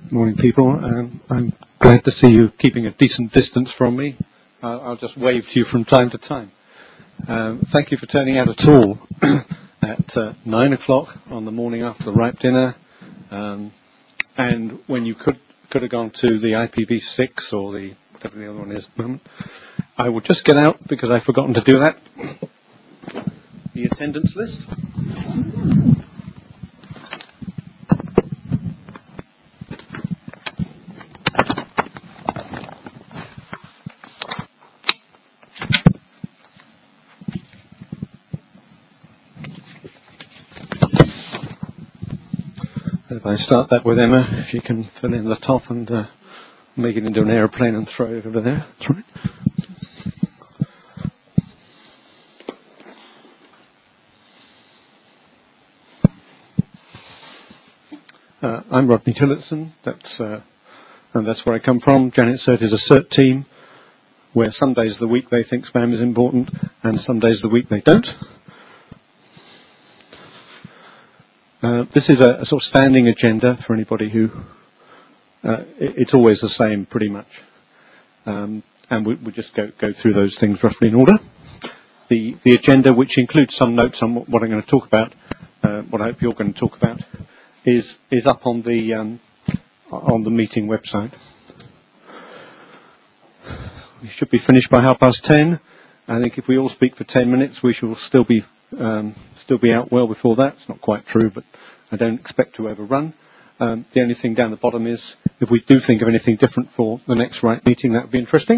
Morning, people. I'm glad to see you keeping a decent distance from me. I'll just wave to you from time to time. Thank you for turning out at all at 9 o'clock on the morning after the ripe dinner, and when you could have gone to the IPv6 or the whatever the other one is at the moment. I will just get out because I've forgotten to do that. The attendance list. If I start that with Emma, if you can fill in the top and make it into an aeroplane and throw it over there. That's right. I'm Rodney Tillotson. And that's where I come from. Janet Cert is a cert team where some days of the week they think spam is important and some days of the week they don't. This is a sort of standing agenda for anybody who... it's always the same, pretty much. And we just go through those things roughly in order. The agenda, which includes some notes on what I'm going to talk about, what I hope you're going to talk about, is up on the meeting website. We should be finished by 10:30. I think if we all speak for 10 minutes, we shall still be out well before that. It's not quite true, but I don't expect to overrun. The only thing down the bottom is if we do think of anything different for the next meeting, that would be interesting.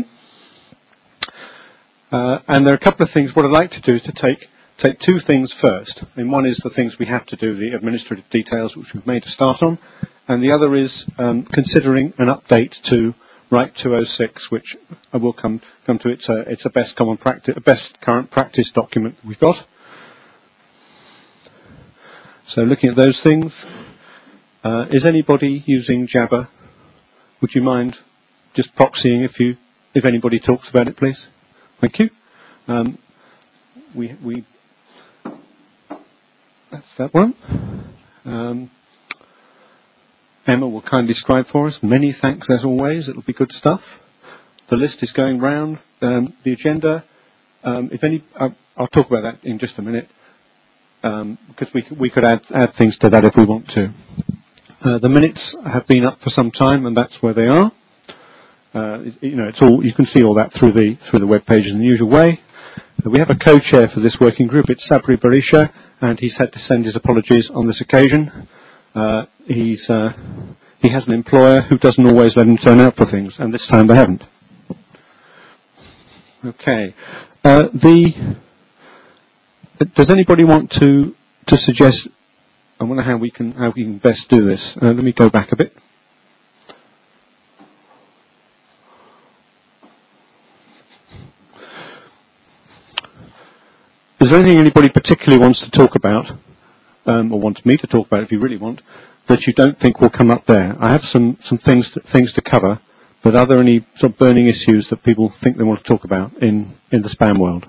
And there are a couple of things. What I'd like to do is to take two things first. And one is the things we have to do, the administrative details, which we've made a start on. And the other is considering an update to Right 206, which I will come to. It's a best current practice document that we've got. So looking at those things, is anybody using Jabber? Would you mind just proxying if anybody talks about it, please? Thank you. That's that one. Emma will kindly describe for us. Many thanks as always. It'll be good stuff. The list is going round. The agenda. I'll talk about that in just a minute. Because we could add things to that if we want to. The minutes have been up for some time, and that's where they are. It's all you can see all that through the web pages in the usual way. We have a co-chair for this working group. It's Sabri Barisha, and he's had to send his apologies on this occasion. He has an employer who doesn't always let him turn out for things, and this time they haven't. Okay. Does anybody want to suggest? I wonder how we can best do this. Let me go back a bit. Is there anything anybody particularly wants to talk about, or wants me to talk about if you really want, that you don't think will come up there? I have some things to cover, but are there any sort of burning issues that people think they want to talk about in the spam world?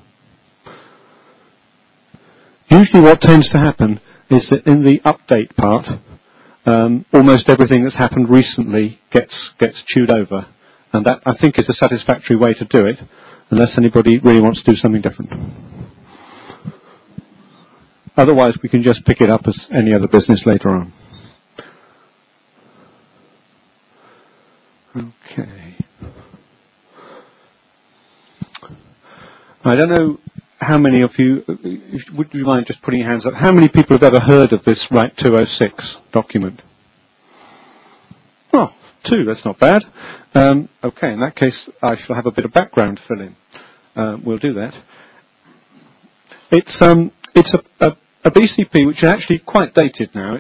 Usually what tends to happen is that in the update part, almost everything that's happened recently gets chewed over. And that, I think, is a satisfactory way to do it, unless anybody really wants to do something different. Otherwise, we can just pick it up as any other business later on. Okay. I don't know how many of you, would you mind just putting your hands up, how many people have ever heard of this Right 206 document? Oh, 2, that's not bad. Okay, in that case, I shall have a bit of background to fill in. We'll do that. It's a BCP which is actually quite dated now.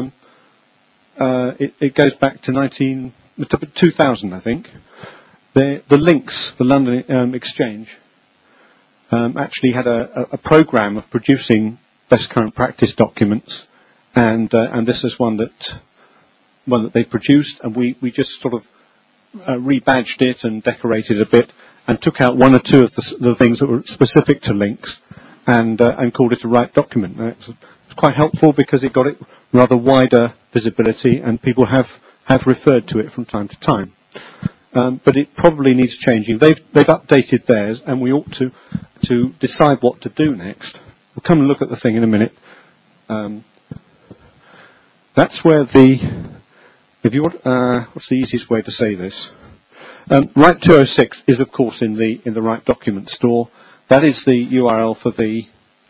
It goes back to 2000, I think. The Links, the London Exchange, actually had a program of producing best current practice documents, and this is one that they produced, and we just sort of rebadged it and decorated a bit, and took out one or two of the things that were specific to links, and called it a right document. It's quite helpful because it got it rather wider visibility, and people have have referred to it from time to time. But it probably needs changing. They've updated theirs, and we ought to decide what to do next. We'll come and look at the thing in a minute. That's where if you want, what's the easiest way to say this? Right 206 is, of course, in the Right document store. That is the URL for the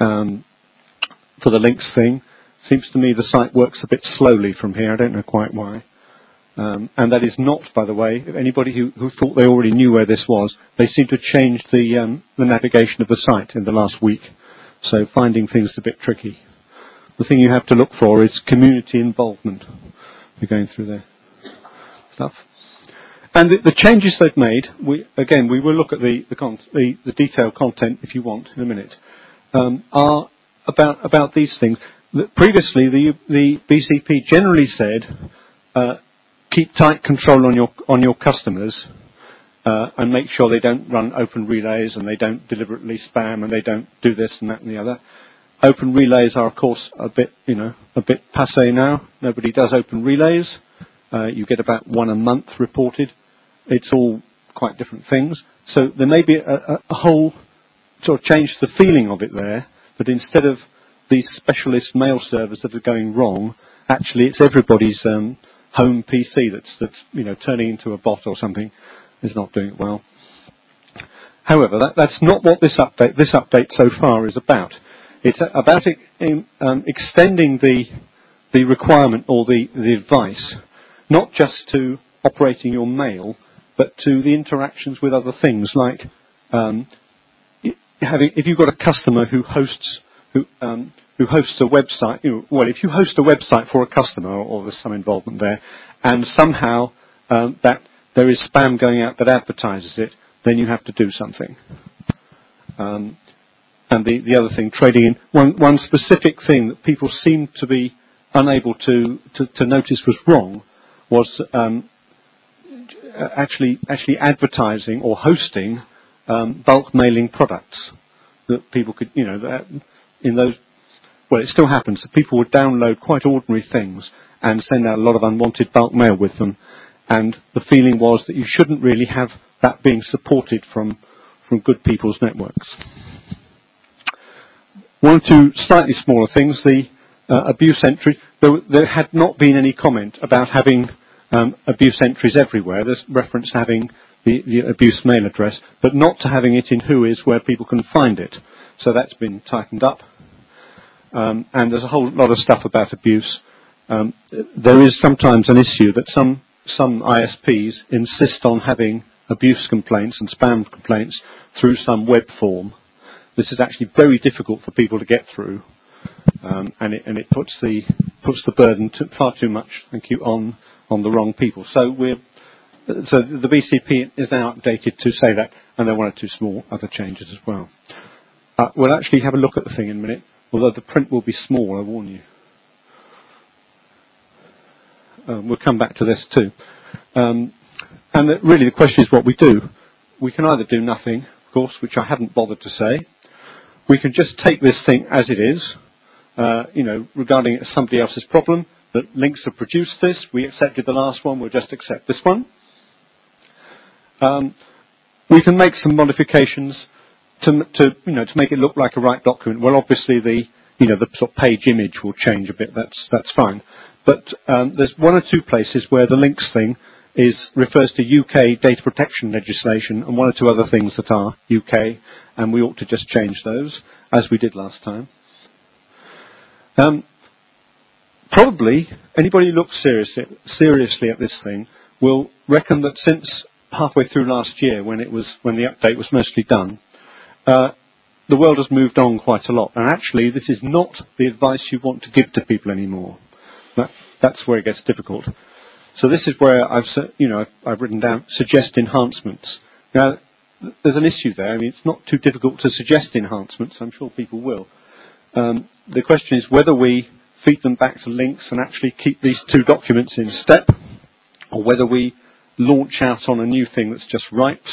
links thing. Seems to me the site works a bit slowly from here. I don't know quite why. And that is not, by the way, anybody who thought they already knew where this was, they seem to have changed the navigation of the site in the last week. So finding things is a bit tricky. The thing you have to look for is community involvement. You're going through their stuff. And the changes they've made, we will look at the detailed content if you want in a minute, are about these things. Previously, the BCP generally said, keep tight control on your customers, and make sure they don't run open relays and they don't deliberately spam and they don't do this and that and the other. Open relays are, of course, a bit passé now. Nobody does open relays. You get about one a month reported. It's all quite different things. So there may be a whole sort of change to the feeling of it there, that instead of these specialist mail servers that are going wrong, actually it's everybody's home PC that's turning into a bot or something, is not doing it well. However, that's not what this update so far is about. It's about extending the requirement or the advice, not just to operating your mail, but to the interactions with other things, like if you've got a customer who hosts a website, if you host a website for a customer, or there's some involvement there, and somehow that there is spam going out that advertises it, then you have to do something. And the other thing, trading in one specific thing that people seem to be unable to notice was wrong was actually advertising or hosting bulk mailing products that people could, in those. Well, it still happens that people would download quite ordinary things and send out a lot of unwanted bulk mail with them, and the feeling was that you shouldn't really have that being supported from good people's networks. One or two slightly smaller things, the abuse entry. There had not been any comment about having abuse entries everywhere. There's reference to having the abuse mail address, but not to having it in Whois where people can find it. So that's been tightened up. And there's a whole lot of stuff about abuse. There is sometimes an issue that some ISPs insist on having abuse complaints and spam complaints through some web form. This is actually very difficult for people to get through, and it puts the burden far too much, thank you, on the wrong people. So the BCP is now updated to say that, and there are one or two small other changes as well. We'll actually have a look at the thing in a minute, although the print will be small, I warn you. We'll come back to this too. And really the question is what we do. We can either do nothing, of course, which I haven't bothered to say. We can just take this thing as it is, regarding it as somebody else's problem, that links have produced this, we accepted the last one, we'll just accept this one. We can make some modifications to make it look like a right document. Well, obviously the sort of page image will change a bit. That's fine. But there's one or two places where the links thing refers to UK data protection legislation and one or two other things that are UK, and we ought to just change those as we did last time. Probably anybody who looks seriously at this thing will reckon that since halfway through last year, when the update was mostly done, the world has moved on quite a lot. And actually, this is not the advice you want to give to people anymore. That's where it gets difficult. So this is where I've written down suggest enhancements. Now, there's an issue there. I mean, it's not too difficult to suggest enhancements. I'm sure people will. The question is whether we feed them back to links and actually keep these two documents in step, or whether we launch out on a new thing that's just right,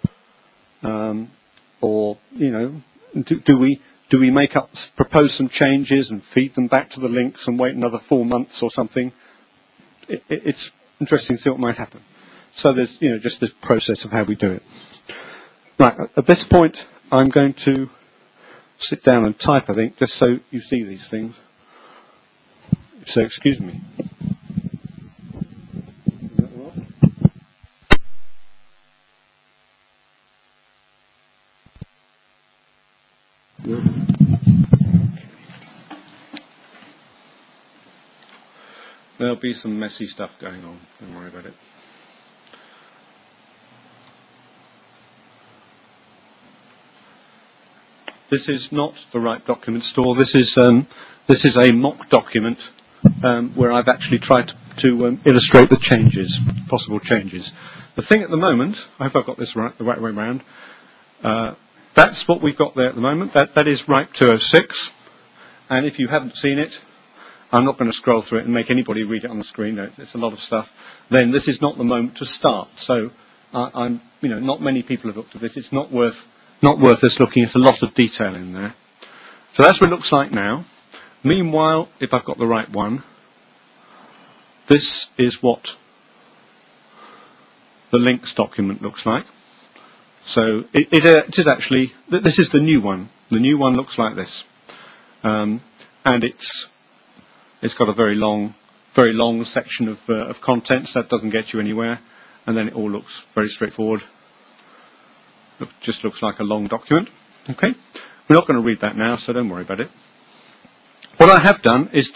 or do we propose some changes and feed them back to the links and wait another 4 months or something? It's interesting to see what might happen. So there's, just this process of how we do it. Right, at this point, I'm going to sit down and type, I think, just so you see these things. So excuse me. There'll be some messy stuff going on, don't worry about it. This is not the right document store. This is a mock document where I've actually tried to illustrate the changes, possible changes. The thing at the moment, I hope I've got this right, the right way around. That's what we've got there at the moment. That is RIPE 206. And if you haven't seen it, I'm not going to scroll through it and make anybody read it on the screen. It's a lot of stuff. Then this is not the moment to start. So not many people have looked at this. It's not worth us looking at a lot of detail in there. So that's what it looks like now. Meanwhile, if I've got the right one, this is what the links document looks like. So it is actually, this is the new one. The new one looks like this. And it's got a very long section of contents that doesn't get you anywhere, and then it all looks very straightforward. It just looks like a long document. Okay, we're not going to read that now, so don't worry about it. What I have done is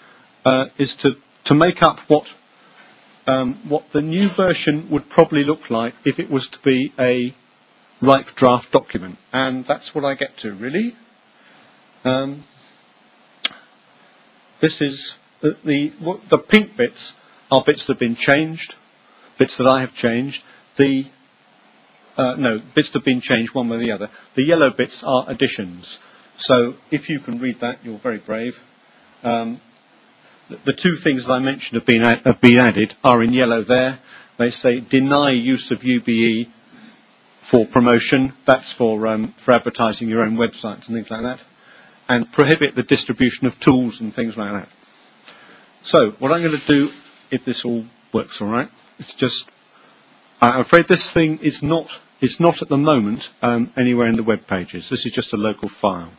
to make up what the new version would probably look like if it was to be a RIPE draft document, and that's what I get to really. This is the pink bits are bits that have been changed, bits that I have changed. Bits that have been changed one way or the other. The yellow bits are additions. So if you can read that, you're very brave. The two things that I mentioned have been added are in yellow there. They say deny use of UBE for promotion. That's for advertising your own websites and things like that. And prohibit the distribution of tools and things like that. So what I'm going to do, if this all works all right, it's just, I'm afraid this thing is not at the moment anywhere in the web pages. This is just a local file.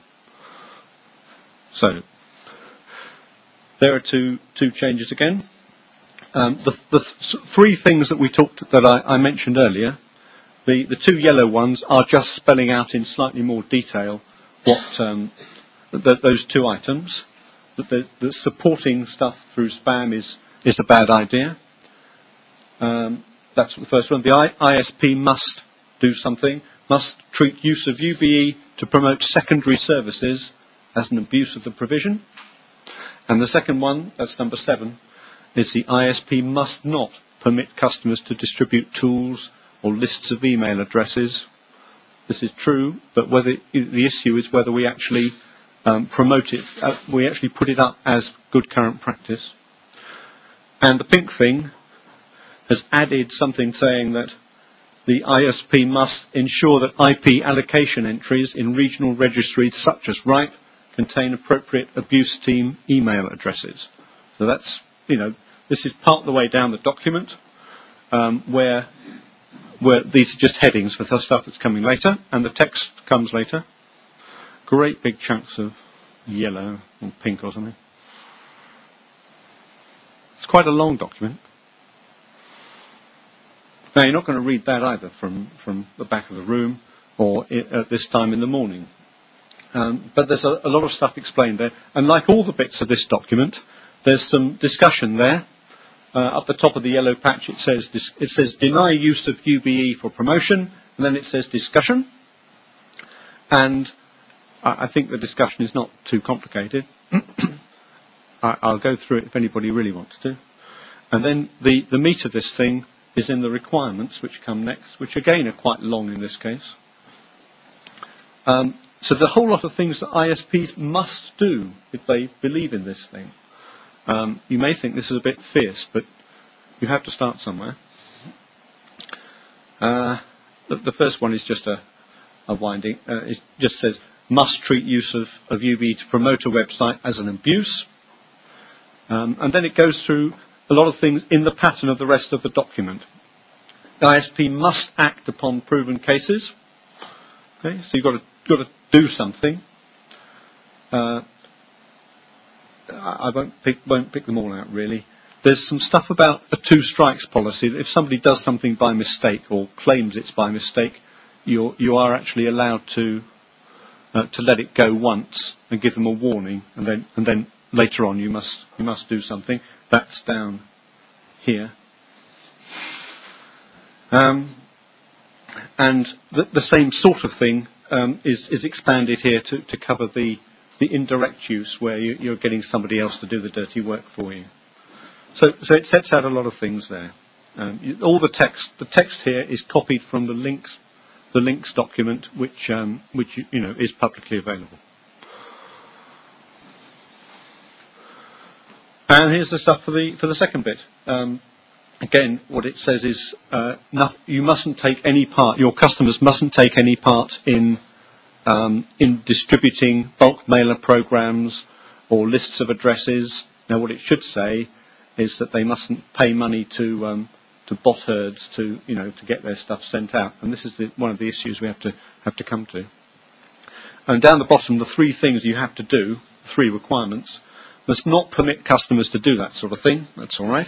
So there are two changes again. The three things that I mentioned earlier, the two yellow ones are just spelling out in slightly more detail what those two items. The supporting stuff through spam is a bad idea. That's the first one. The ISP must do something, must treat use of UBE to promote secondary services as an abuse of the provision. And the second one, that's number 7, is the ISP must not permit customers to distribute tools or lists of email addresses. This is true, but the issue is whether we actually promote it, we actually put it up as good current practice. And the pink thing has added something saying that the ISP must ensure that IP allocation entries in regional registries such as RIPE contain appropriate abuse team email addresses. So that's, this is part of the way down the document where these are just headings for the stuff that's coming later, and the text comes later. Great big chunks of yellow or pink or something. It's quite a long document. Now, you're not going to read that either from the back of the room or at this time in the morning. But there's a lot of stuff explained there. And like all the bits of this document, there's some discussion there. Up the top of the yellow patch, it says deny use of UBE for promotion, and then it says discussion. And I think the discussion is not too complicated. I'll go through it if anybody really wants to. And then the meat of this thing is in the requirements, which come next, which again are quite long in this case. So there's a whole lot of things that ISPs must do if they believe in this thing. You may think this is a bit fierce, but you have to start somewhere. The first one is just a winding. It just says, must treat use of UBE to promote a website as an abuse. And then it goes through a lot of things in the pattern of the rest of the document. The ISP must act upon proven cases. Okay, so you've got to do something. I won't pick them all out really. There's some stuff about a two strikes policy. If somebody does something by mistake or claims it's by mistake, you are actually allowed to let it go once and give them a warning, and then later on you must do something. That's down here. And the same sort of thing is expanded here to cover the indirect use, where you're getting somebody else to do the dirty work for you. So it sets out a lot of things there. All the text here is copied from the links document, which is publicly available. And here's the stuff for the second bit. Again, what it says is you mustn't take any part. Your customers mustn't take any part in distributing bulk mailer programs or lists of addresses. Now, what it should say is that they mustn't pay money to bot herds to get their stuff sent out. And this is one of the issues we have to come to. And down the bottom, the three things you have to do, three requirements. Must not permit customers to do that sort of thing. That's all right.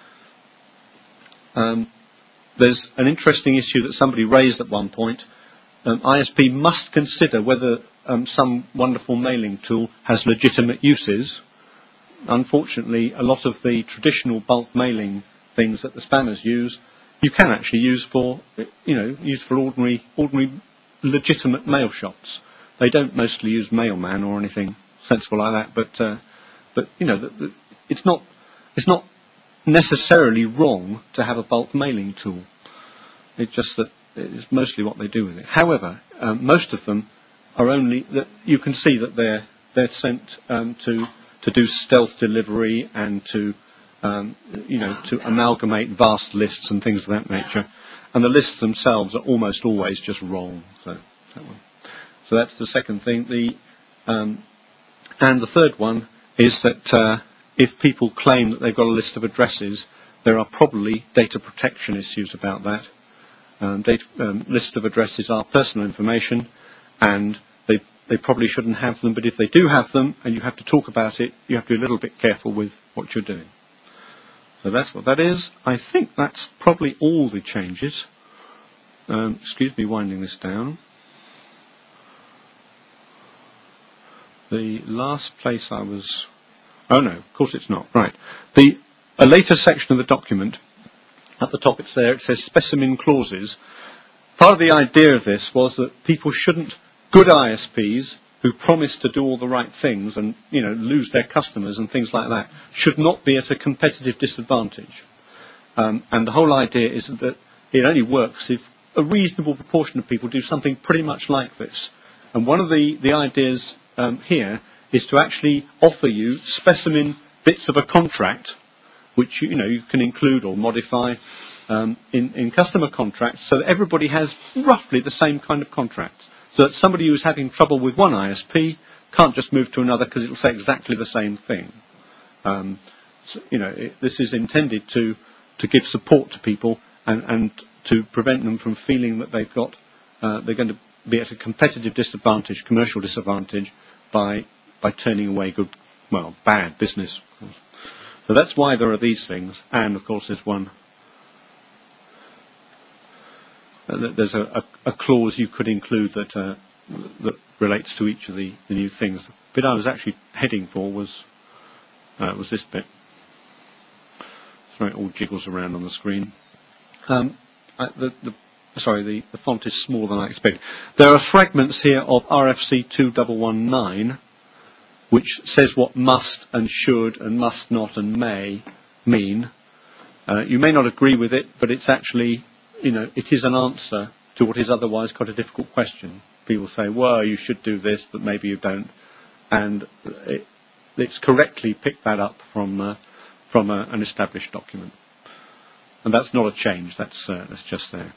There's an interesting issue that somebody raised at one point. ISP must consider whether some wonderful mailing tool has legitimate uses. Unfortunately, a lot of the traditional bulk mailing things that the spammers use, you can actually use for ordinary legitimate mail shops. They don't mostly use Mailman or anything sensible like that, but it's not necessarily wrong to have a bulk mailing tool. It's just that it's mostly what they do with it. However, most of them are only that you can see that they're sent to do stealth delivery and to amalgamate vast lists and things of that nature. And the lists themselves are almost always just wrong. So that's the second thing. And the third one is that if people claim that they've got a list of addresses, there are probably data protection issues about that. Lists of addresses are personal information, and they probably shouldn't have them, but if they do have them and you have to talk about it, you have to be a little bit careful with what you're doing. So that's what that is. I think that's probably all the changes. Excuse me winding this down. The last place I was... Oh no, of course it's not. Right. A later section of the document, at the top it's there, it says specimen clauses. Part of the idea of this was that people shouldn't, good ISPs who promise to do all the right things and lose their customers and things like that, should not be at a competitive disadvantage. And the whole idea is that it only works if a reasonable proportion of people do something pretty much like this. And one of the ideas here is to actually offer you specimen bits of a contract, which you can include or modify in customer contracts, so that everybody has roughly the same kind of contract. So that somebody who's having trouble with one ISP can't just move to another because it will say exactly the same thing. This is intended to give support to people and to prevent them from feeling that they're going to be at a competitive disadvantage, commercial disadvantage, by turning away bad business. So that's why there are these things, and of course there's one. There's a clause you could include that relates to each of the new things. The bit I was actually heading for was this bit. Sorry, it all jiggles around on the screen. The font is smaller than I expected. There are fragments here of RFC 2119, which says what must and should and must not and may mean. You may not agree with it, but it's actually, it is an answer to what is otherwise quite a difficult question. People say, well, you should do this, but maybe you don't. And it's correctly picked that up from an established document. And that's not a change, that's just there.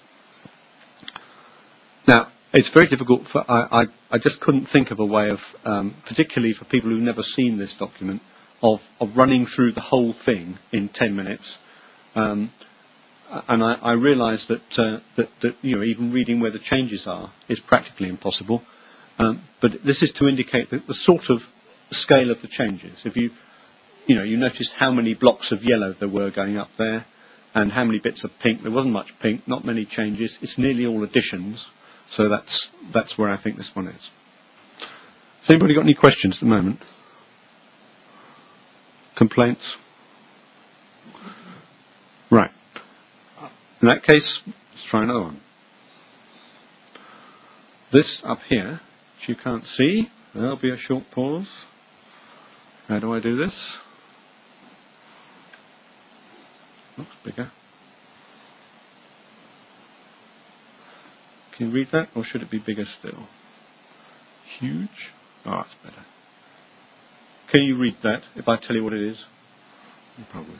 Now, it's very difficult I just couldn't think of a way of, particularly for people who've never seen this document, of running through the whole thing in 10 minutes. And I realise that even reading where the changes are is practically impossible. But this is to indicate the sort of scale of the changes. If you noticed how many blocks of yellow there were going up there, and how many bits of pink. There wasn't much pink, not many changes. It's nearly all additions. So that's where I think this one is. Has anybody got any questions at the moment? Complaints? Right. In that case, let's try another one. This up here, which you can't see, there'll be a short pause. How do I do this? Looks bigger. Can you read that, or should it be bigger still? Huge? Oh, that's better. Can you read that if I tell you what it is? Probably.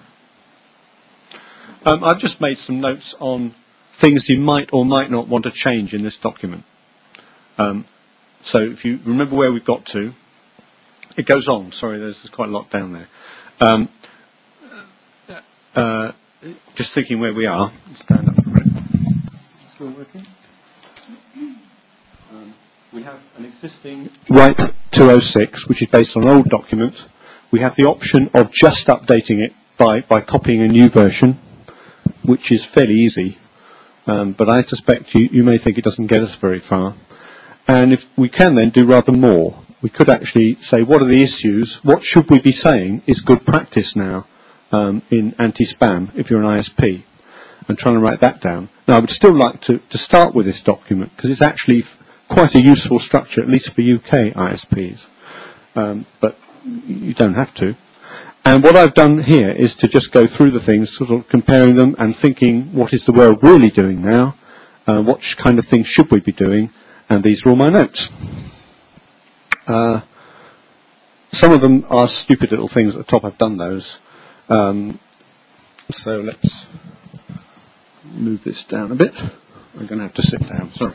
I've just made some notes on things you might or might not want to change in this document. So if you remember where we've got to, it goes on. Sorry, there's quite a lot down there. Just thinking where we are. Stand up for it. Still working? We have an existing RIPE 206, which is based on an old document. We have the option of just updating it by copying a new version, which is fairly easy. But I suspect you may think it doesn't get us very far. And if we can then do rather more. We could actually say, what are the issues? What should we be saying is good practice now in anti-spam if you're an ISP? And trying to write that down. Now, I would still like to start with this document because it's actually quite a useful structure, at least for UK ISPs. But you don't have to. And what I've done here is to just go through the things, sort of comparing them and thinking, what is the world really doing now? What kind of things should we be doing? And these are all my notes. Some of them are stupid little things at the top. I've done those. So let's move this down a bit. I'm going to have to sit down. Sorry.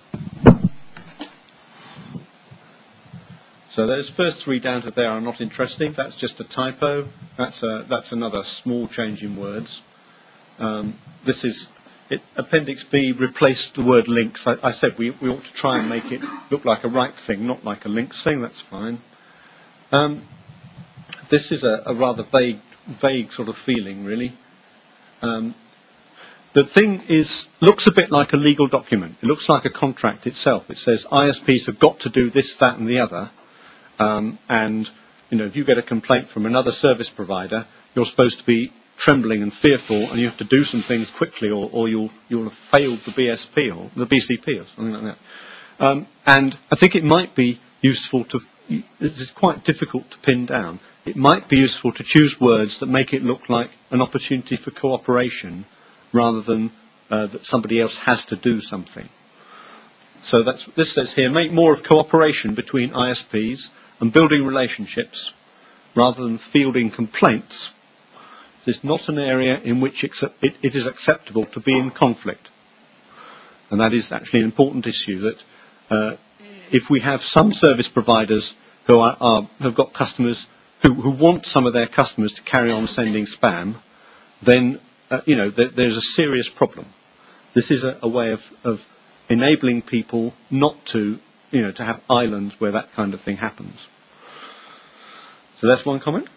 So those first three down to there are not interesting. That's just a typo. That's another small change in words. This is Appendix B replaced the word links. I said we ought to try and make it look like a right thing, not like a links thing. That's fine. This is a rather vague sort of feeling, really. The thing looks a bit like a legal document. It looks like a contract itself. It says ISPs have got to do this, that, and the other. And if you get a complaint from another service provider, you're supposed to be trembling and fearful, and you have to do some things quickly, or you'll have failed the BSP or the BCP or something like that. And I think it might be useful to. It's quite difficult to pin down. It might be useful to choose words that make it look like an opportunity for cooperation, rather than that somebody else has to do something. So this says here, make more of cooperation between ISPs and building relationships rather than fielding complaints. This is not an area in which it is acceptable to be in conflict. And that is actually an important issue, that if we have some service providers who have got customers who want some of their customers to carry on sending spam, then there's a serious problem. This is a way of enabling people not to have islands where that kind of thing happens. So that's one comment.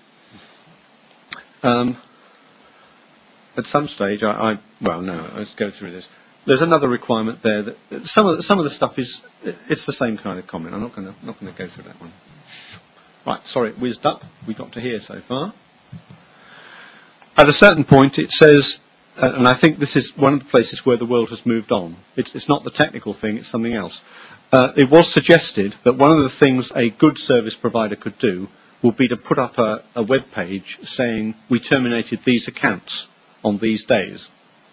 At some stage, let's go through this. There's another requirement there that some of the stuff it's the same kind of comment. I'm not going to go through that one. Right, sorry, it whizzed up. We got to here so far. At a certain point, it says, and I think this is one of the places where the world has moved on. It's not the technical thing, it's something else. It was suggested that one of the things a good service provider could do would be to put up a web page saying, we terminated these accounts on these days.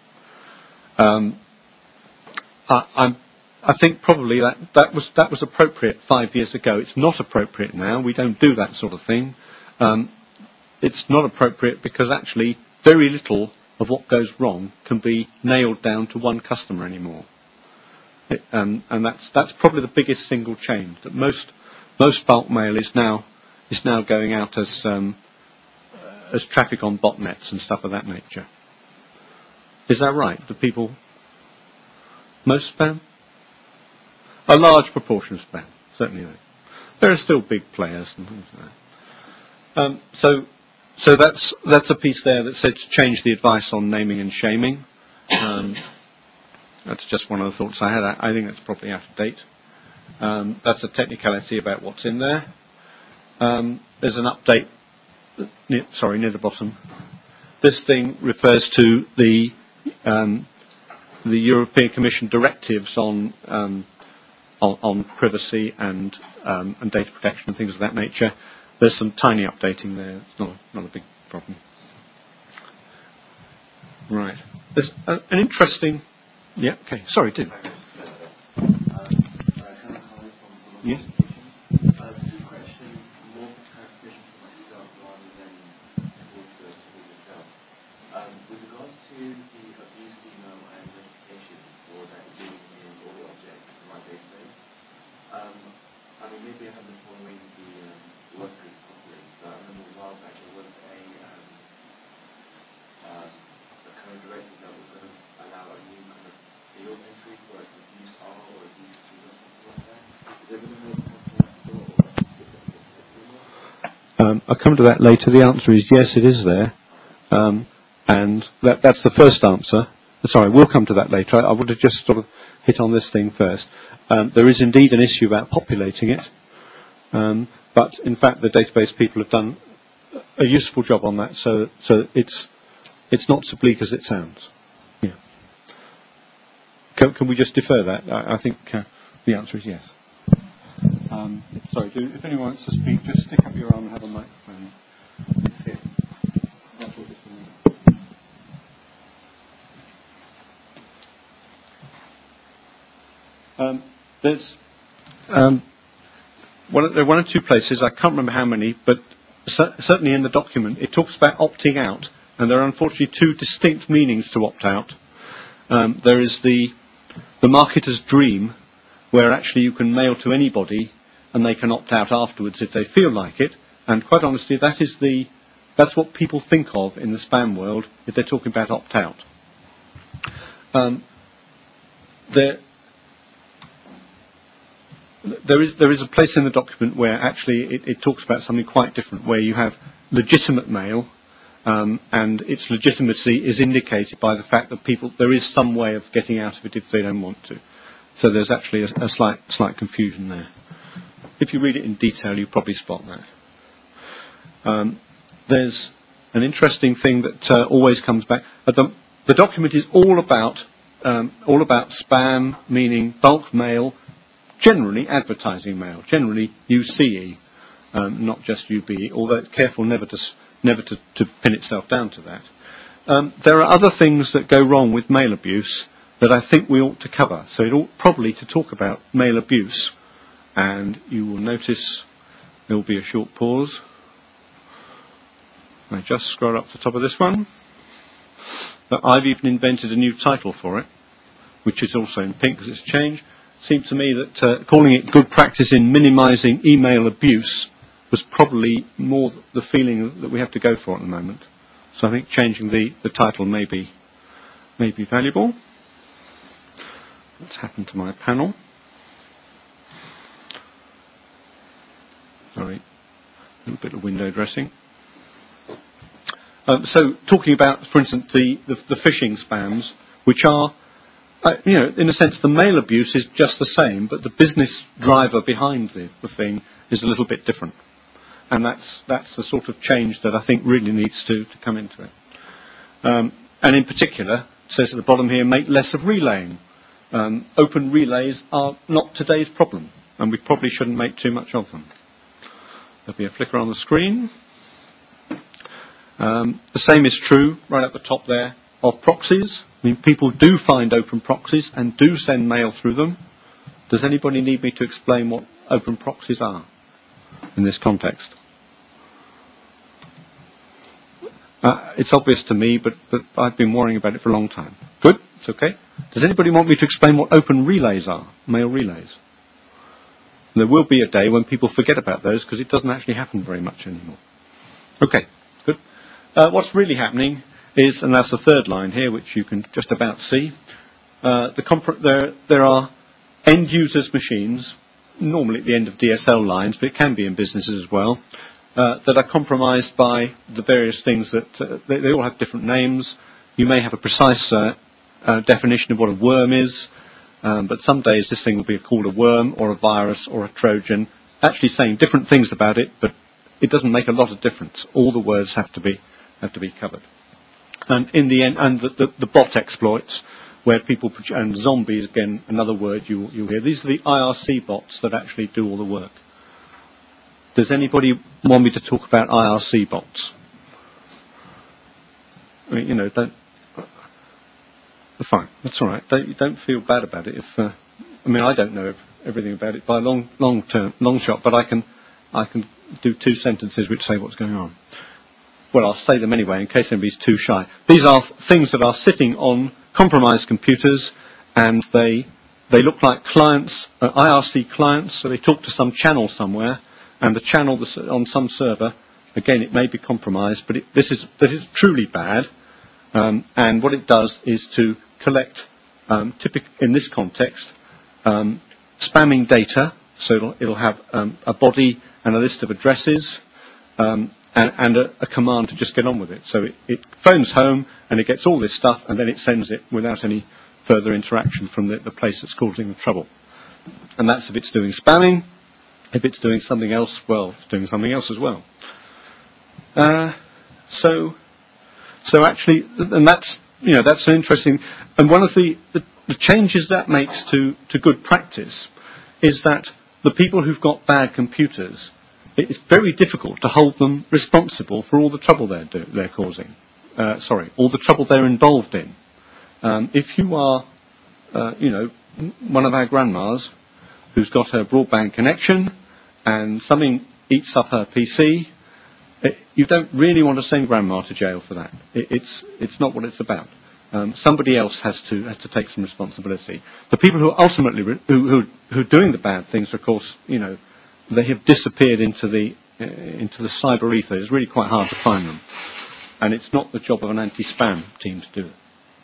I think probably that was appropriate 5 years ago. It's not appropriate now. We don't do that sort of thing. It's not appropriate because actually very little of what goes wrong can be nailed down to one customer anymore. And that's probably the biggest single change, that most bulk mail is now is now going out as traffic on botnets and stuff of that nature. Is that right? Do people... Most spam? A large proportion of spam, certainly. There are still big players and things like that. So that's a piece there that said to change the advice on naming and shaming. That's just one of the thoughts I had. I think that's probably out of date. That's a technicality about what's in there. There's an update, near the bottom. This thing refers to the European Commission directives on privacy and data protection and things of that nature. There's some tiny updating there. It's not a big problem. Right. There's an interesting... Yeah, okay. Sorry, Tim. Yes? Two questions, more for clarification for myself rather than towards yourself. With regards to the abuse email and notification for that being in all the objects in my database, I mean, maybe I haven't been following the work group properly, but I remember a while back there was a kind of directive that was going to allow a new kind of field entry for like abuse R or abuse C or something like that. Is there going to be I'll come to that later. The answer is yes, it is there. And that's the first answer. Sorry, we'll come to that later. I would have just sort of hit on this thing first. There is indeed an issue about populating it. But in fact, the database people have done a useful job on that, so it's not so bleak as it sounds. Yeah. Can we just defer that? I think the answer is yes. Sorry, if anyone wants to speak, just stick up your arm and have a microphone. Here. There's one or two places, I can't remember how many, but certainly in the document it talks about opting out, and there are unfortunately two distinct meanings to opt out. There is the marketer's dream, where actually you can mail to anybody and they can opt out afterwards if they feel like it, and quite honestly that's what people think of in the spam world if they're talking about opt out. There is a place in the document where actually it talks about something quite different, where you have legitimate mail, and its legitimacy is indicated by the fact that there is some way of getting out of it if they don't want to. So there's actually a slight confusion there. If you read it in detail, you probably spot that. There's an interesting thing that always comes back. The document is all about spam, meaning bulk mail, generally advertising mail, generally UCE, not just UBE, although it's careful never to pin itself down to that. There are other things that go wrong with mail abuse that I think we ought to cover. So it ought probably to talk about mail abuse, and you will notice there will be a short pause. I just scroll up to the top of this one. But I've even invented a new title for it, which is also in pink because it's changed. It seemed to me that calling it good practice in minimising email abuse was probably more the feeling that we have to go for at the moment. So I think changing the title may be valuable. What's happened to my panel? Sorry, a little bit of window dressing. So talking about, for instance, the phishing spams, which are, in a sense, the mail abuse is just the same, but the business driver behind the thing is a little bit different. And that's the sort of change that I think really needs to come into it. And in particular, it says at the bottom here, make less of relaying. Open relays are not today's problem, and we probably shouldn't make too much of them. There'll be a flicker on the screen. The same is true, right at the top there, of proxies. I mean, people do find open proxies and do send mail through them. Does anybody need me to explain what open proxies are in this context? It's obvious to me, but I've been worrying about it for a long time. Good, it's okay. Does anybody want me to explain what open relays are, mail relays? And there will be a day when people forget about those because it doesn't actually happen very much anymore. Okay, good. What's really happening is, and that's the third line here, which you can just about see, there are end users' machines, normally at the end of DSL lines, but it can be in businesses as well, that are compromised by the various things that they all have different names. You may have a precise definition of what a worm is, but some days this thing will be called a worm or a virus or a Trojan, actually saying different things about it, but it doesn't make a lot of difference. All the words have to be covered. And in the end, and the bot exploits, where people and zombies, again, another word you'll hear. These are the IRC bots that actually do all the work. Does anybody want me to talk about IRC bots? I mean, fine, that's all right. Don't feel bad about it. I don't know everything about it by a long shot, but I can do 2 sentences which say what's going on. Well, I'll say them anyway in case anybody's too shy. These are things that are sitting on compromised computers, and they look like clients, IRC clients. So they talk to some channel somewhere, and the channel on some server. Again, it may be compromised, but this is truly bad. And what it does is to collect, in this context, spamming data. So it'll have a body and a list of addresses, and a command to just get on with it. So it phones home and it gets all this stuff, and then it sends it without any further interaction from the place that's causing the trouble. And that's if it's doing spamming. If it's doing something else, well, it's doing something else as well. So actually, and that's an interesting. And one of the changes that makes to good practice is that the people who've got bad computers, it's very difficult to hold them responsible for all the trouble they're causing. All the trouble they're involved in. If you are, one of our grandmas who's got her broadband connection and something eats up her PC, you don't really want to send grandma to jail for that. It's not what it's about. Somebody else has to take some responsibility. The people who are ultimately who are doing the bad things, of course, they have disappeared into the cyber ether. It's really quite hard to find them, and it's not the job of an anti-spam team to do it.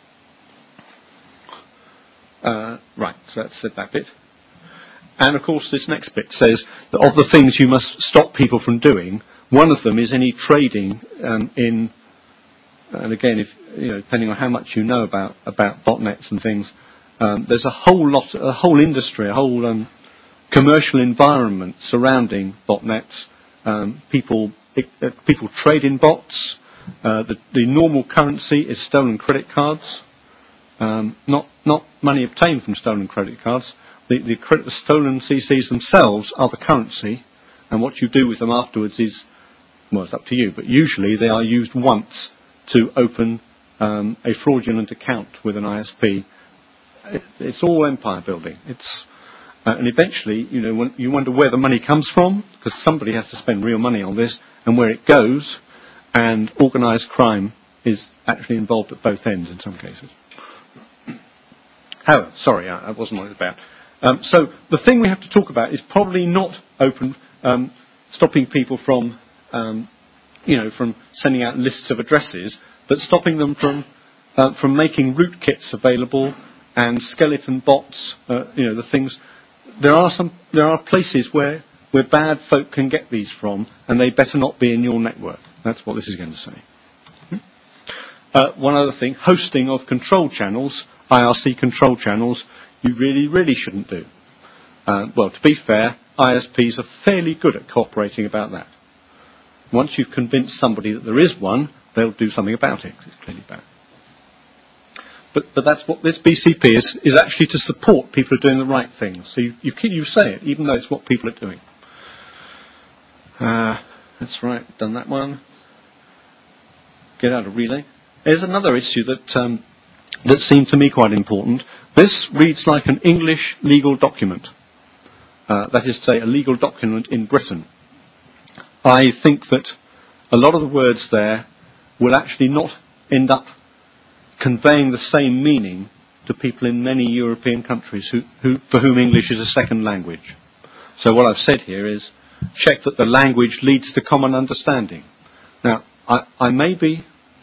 Right, so that's said that bit. And of course, this next bit says that of the things you must stop people from doing, one of them is any trading in. And again, if depending on how much you know about botnets and things, there's a whole industry, a whole commercial environment surrounding botnets. People trade in bots. The normal currency is stolen credit cards, not money obtained from stolen credit cards. The stolen CCs themselves are the currency, and what you do with them afterwards is, well, it's up to you. But usually they are used once to open a fraudulent account with an ISP. It's all empire building. And eventually, you wonder where the money comes from, because somebody has to spend real money on this, and where it goes, and organised crime is actually involved at both ends in some cases. However, sorry, that wasn't what it was about. So the thing we have to talk about is probably not stopping people from from sending out lists of addresses, but stopping them from making rootkits available and skeleton bots. The things. There are places where bad folk can get these from, and they better not be in your network. That's what this is going to say. One other thing: hosting of control channels, IRC control channels, you really, really shouldn't do. Well, to be fair, ISPs are fairly good at cooperating about that. Once you've convinced somebody that there is one, they'll do something about it, because it's clearly bad. But that's what this BCP is actually to support people who are doing the right things. So you say it, even though it's what people are doing. That's right, done that one. Get out of relay. There's another issue that seemed to me quite important. This reads like an English legal document. That is to say, a legal document in Britain. I think that a lot of the words there will actually not end up conveying the same meaning to people in many European countries for whom English is a second language. So what I've said here is check that the language leads to common understanding. Now, I may be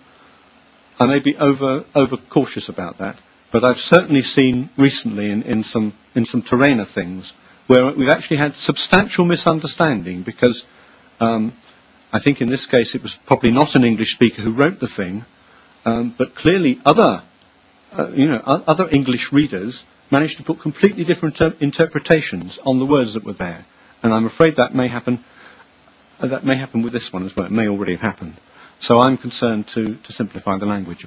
over cautious about that, but I've certainly seen recently in some Terrainer things where we've actually had substantial misunderstanding because I think in this case it was probably not an English speaker who wrote the thing, but clearly other English readers managed to put completely different interpretations on the words that were there, and I'm afraid that may happen. That may happen with this one as well. It may already have happened. So I'm concerned to simplify the language a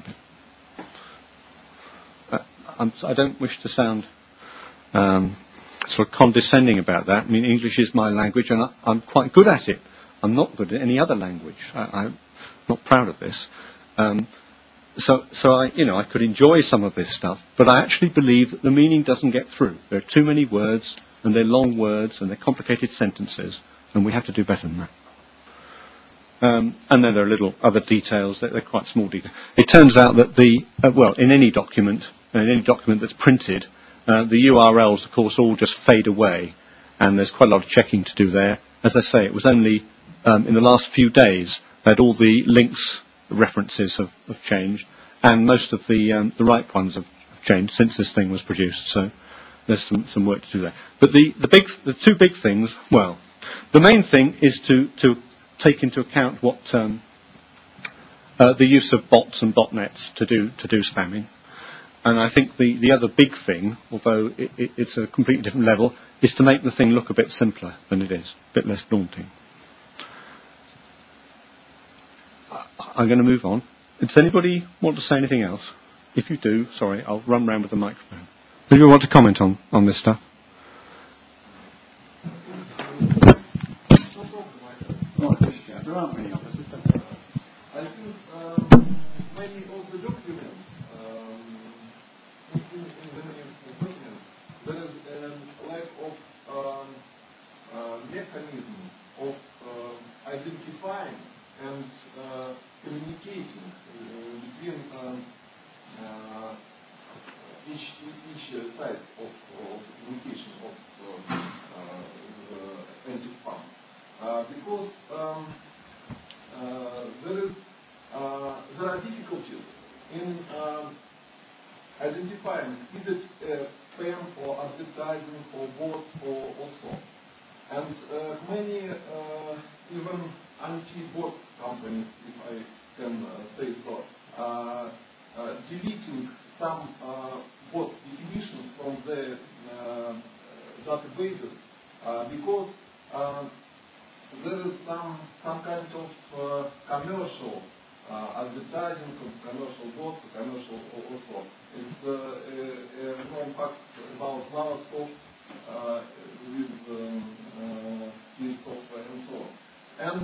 bit. I don't wish to sound sort of condescending about that. I mean, English is my language, and I'm quite good at it. I'm not good at any other language. I'm not proud of this. So I could enjoy some of this stuff, but I actually believe that the meaning doesn't get through. There are too many words, and they're long words, and they're complicated sentences, and we have to do better than that. And then there are little other details. They're quite small details. It turns out that in any document that's printed, the URLs, of course, all just fade away, and there's quite a lot of checking to do there. As I say, it was only in the last few days that all the links references have changed, and most of the right ones have changed since this thing was produced. So there's some work to do there. But the two big things. Well, the main thing is to take into account what the use of bots and botnets to do spamming. And I think the other big thing, although it's a completely different level, is to make the thing look a bit simpler than it is, a bit less daunting. I'm going to move on. Does anybody want to say anything else? If you do, sorry, I'll run round with the microphone. Do you want to comment on this stuff? There aren't many of us. I think many of the documents, in the document, there is a lack of mechanisms of identifying and communicating between each side of communication of the anti-spam. Because there are difficulties in identifying is it spam or advertising or bots or so. And many even anti-bot companies, if I can say so, deleting some bot definitions from the databases because there is some kind of commercial advertising, commercial bots, commercial also. It's known fact about Microsoft with free software and so on. And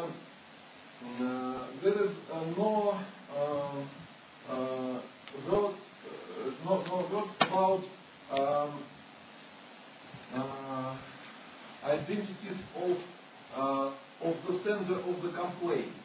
there is no word about identities of the sender of the complaint.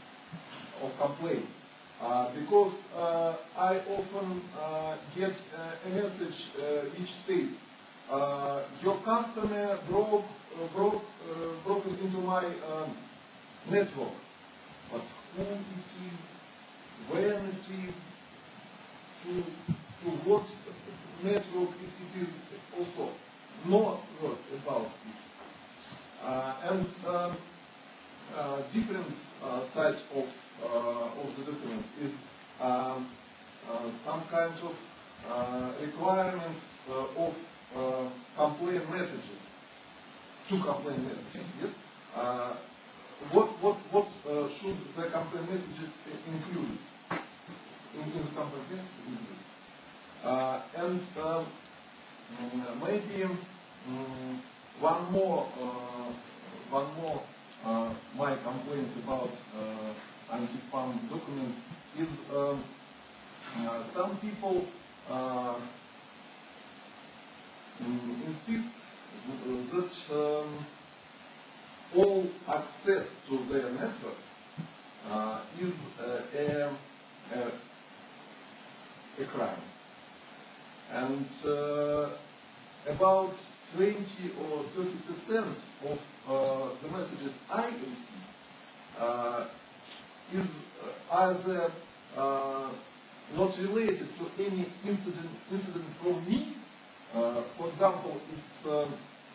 Because I often get a message which states your customer broke into my network, but who it is, when it is, to what network it is also. No word about it. And different sides of the document is some kind of requirements of complaint messages. Two complaint messages. Yes. What should the complaint messages include? In the complaint messages. And maybe one more my complaint about anti-spam documents is some people insist that all access to their networks is a crime. And about 20 or 30% of the messages I receive is either not related to any incident from me. For example, it's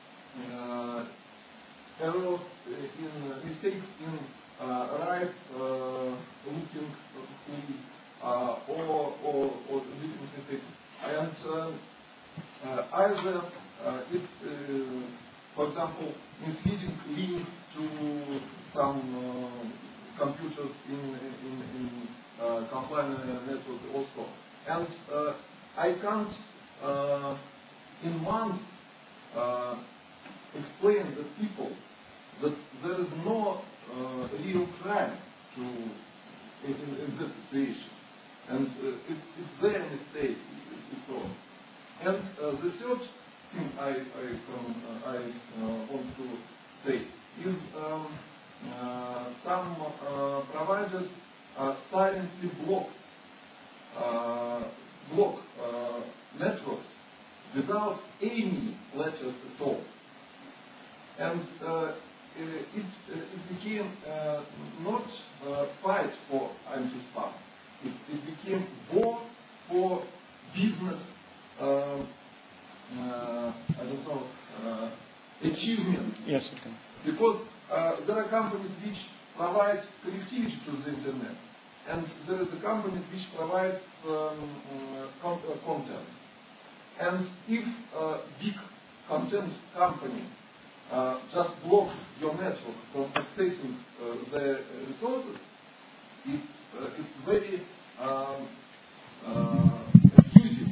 errors in mistakes in right looking or different mistakes. And either it's, for example, misleading links to some computers in compliant network also. And I can't in months explain the people that there is no real crime in that situation. And it's their mistake, it's all. And the third thing I want to say is some providers silently block networks without any letters at all. And it became not a fight for anti-spam. It became war for business, achievements. Yes, okay. Because there are companies which provide connectivity to the internet, and there are the companies which provide content. And if a big content company just blocks your network from accessing the resources, it's very abusive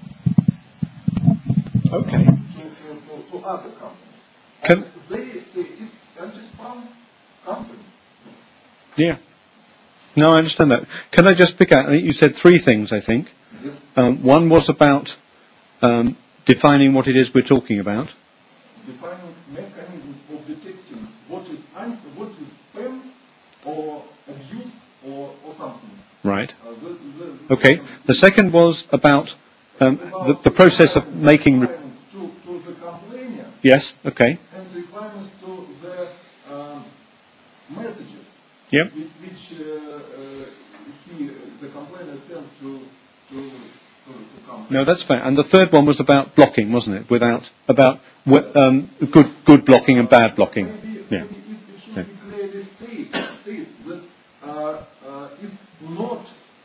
Okay. to other companies. And they it's anti-spam company. Yeah. No, I understand that. Can I just pick out, I think you said three things, I think. Yes. One was about defining what it is we're talking about. Defining mechanisms of detecting what is spam or abuse or something. Right. Okay. The second was about the process of making... to the complainer. Yes, okay. And requirements to the messages. Yep. Which the complainer sends to company. No, that's fair. And the third one was about blocking, wasn't it? About good blocking and bad blocking. Maybe Yeah. it should be clearly stated that it's not.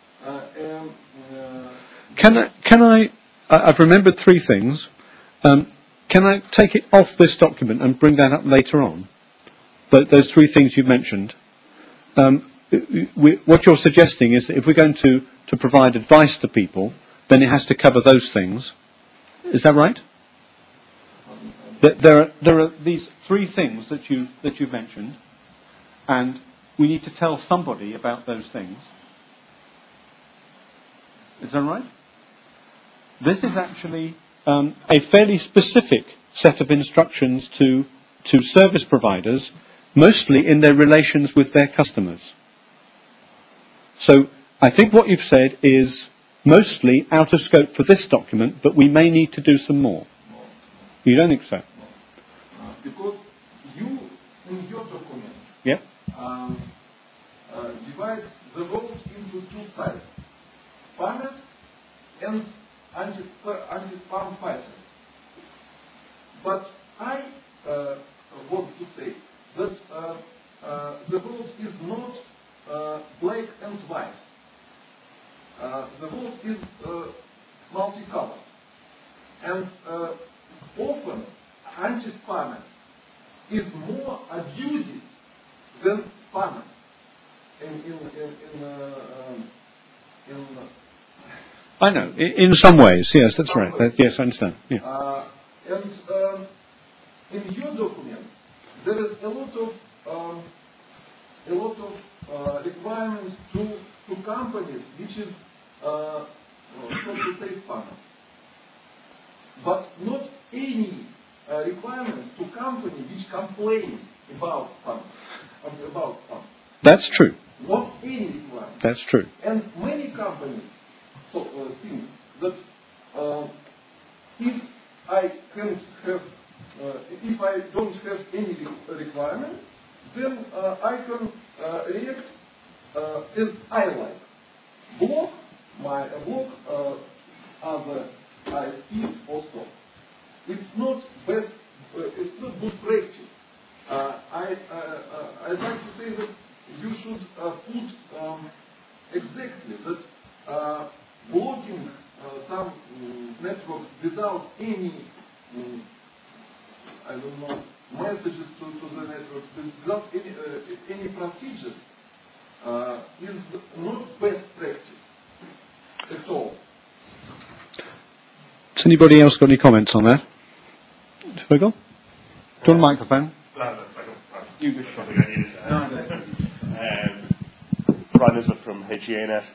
I've remembered three things. Can I take it off this document and bring that up later on? Those three things you mentioned. What you're suggesting is that if we're going to provide advice to people, then it has to cover those things. Is that right? There are these three things that you mentioned, and we need to tell somebody about those things. Is that right? This is actually a fairly specific set of instructions to service providers, mostly in their relations with their customers. So I think what you've said is mostly out of scope for this document, but we may need to do some more. You don't think so? Because you, in your document, Yeah. divide the world into two sides: spammers and anti-spam fighters. But I want to say that the world is not black and white. The world is multicolored. And often anti-spammers is more abusive than spammers. I know. In some ways, yes, that's right. Yes, I understand. Yeah. And in your document, there is a lot of requirements to companies, which is so to say spammers, but not any requirements to companies which complain about spam. That's true. Not any requirements. That's true. And many companies think that if I can't have if I don't have any requirement, then I can react as I like. Block other ISPs also. It's not best. It's not good practice. I'd like to say that you should put exactly that blocking some networks without any messages to the networks, without any procedures is not best practice at all. Has anybody else got any comments on that? Fergal? Do you want a microphone? You just something I needed. Brian Nisbet from HEANet.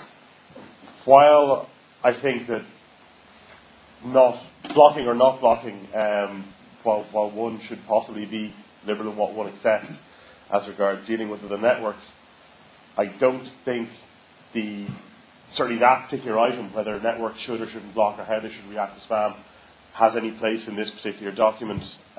While I think that not blocking or not blocking, while one should possibly be liberal in what one accepts as regards dealing with other networks, I don't think certainly that particular item, whether networks should or shouldn't block or how they should react to spam, has any place in this particular document.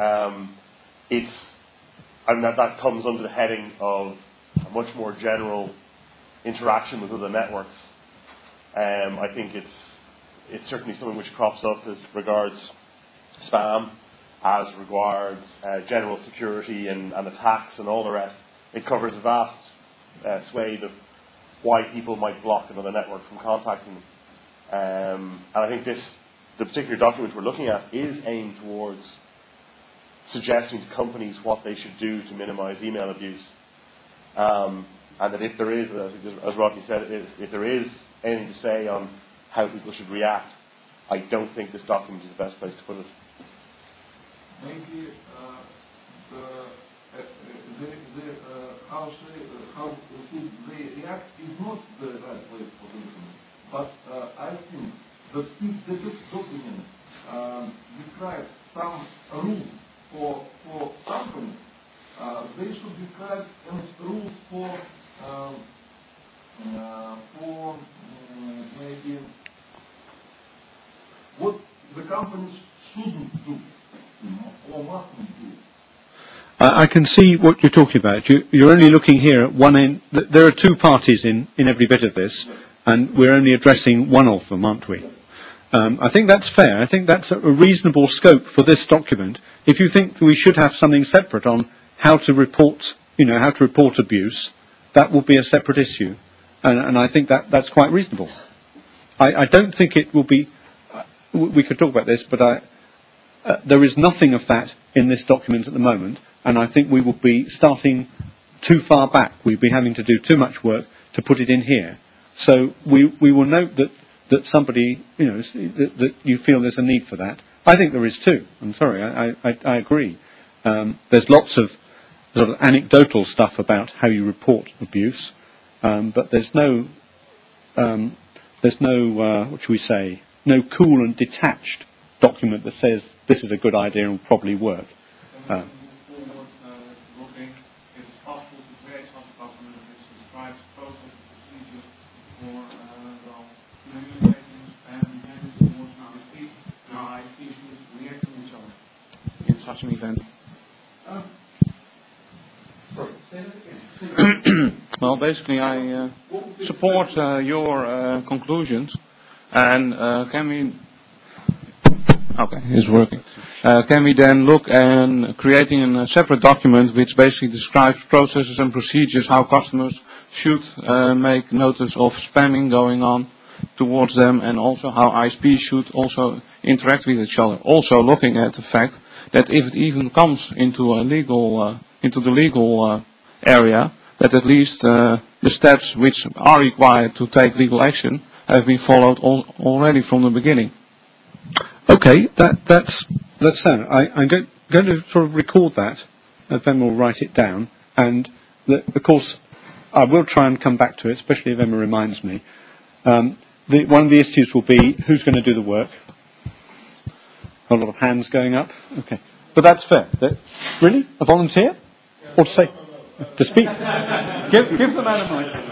That comes under the heading of a much more general interaction with other networks. I think it's certainly something which crops up as regards spam, as regards general security and attacks and all the rest. It covers a vast swathe of why people might block another network from contacting them. And I think the particular document we're looking at is aimed towards suggesting to companies what they should do to minimize email abuse. And that if there is, as Rodney said, if there is anything to say on how people should react, I don't think this document is the best place to put it. Maybe how should they react is not the right place for the document. But I think that if the document describes some rules for companies, they should describe rules for maybe what the companies shouldn't do, or mustn't do. I can see what you're talking about. You're only looking here at one end. There are two parties in every bit of this, and we're only addressing one of them, aren't we? I think that's fair. I think that's a reasonable scope for this document. If you think we should have something separate on how to report abuse, that will be a separate issue, and I think that's quite reasonable. I don't think it will be. We could talk about this, but there is nothing of that in this document at the moment, and I think we will be starting too far back. We'll be having to do too much work to put it in here. So we will note that somebody, that you feel there's a need for that. I think there is too. I'm sorry, I agree. There's lots of sort of anecdotal stuff about how you report abuse, but there's no what should we say, no cool and detached document that says this is a good idea and will probably work. It's possible to create such a document which describes process procedures for communicating spam and towards ISP. Now ISPs should react to each other in such an event. Well, basically, I support your conclusions, and can we? Okay, it's working. Can we then look at creating a separate document which basically describes processes and procedures, how customers should make notice of spamming going on towards them, and also how ISPs should also interact with each other. Also looking at the fact that if it even comes into the legal area, that at least the steps which are required to take legal action have been followed already from the beginning. Okay, that's sound. I'm going to sort of record that, and then we'll write it down. And of course, I will try and come back to it, especially if Emma reminds me. One of the issues will be who's going to do the work. A lot of hands going up. Okay, but that's fair. Really, a volunteer, or to say, to speak? Give the man a microphone.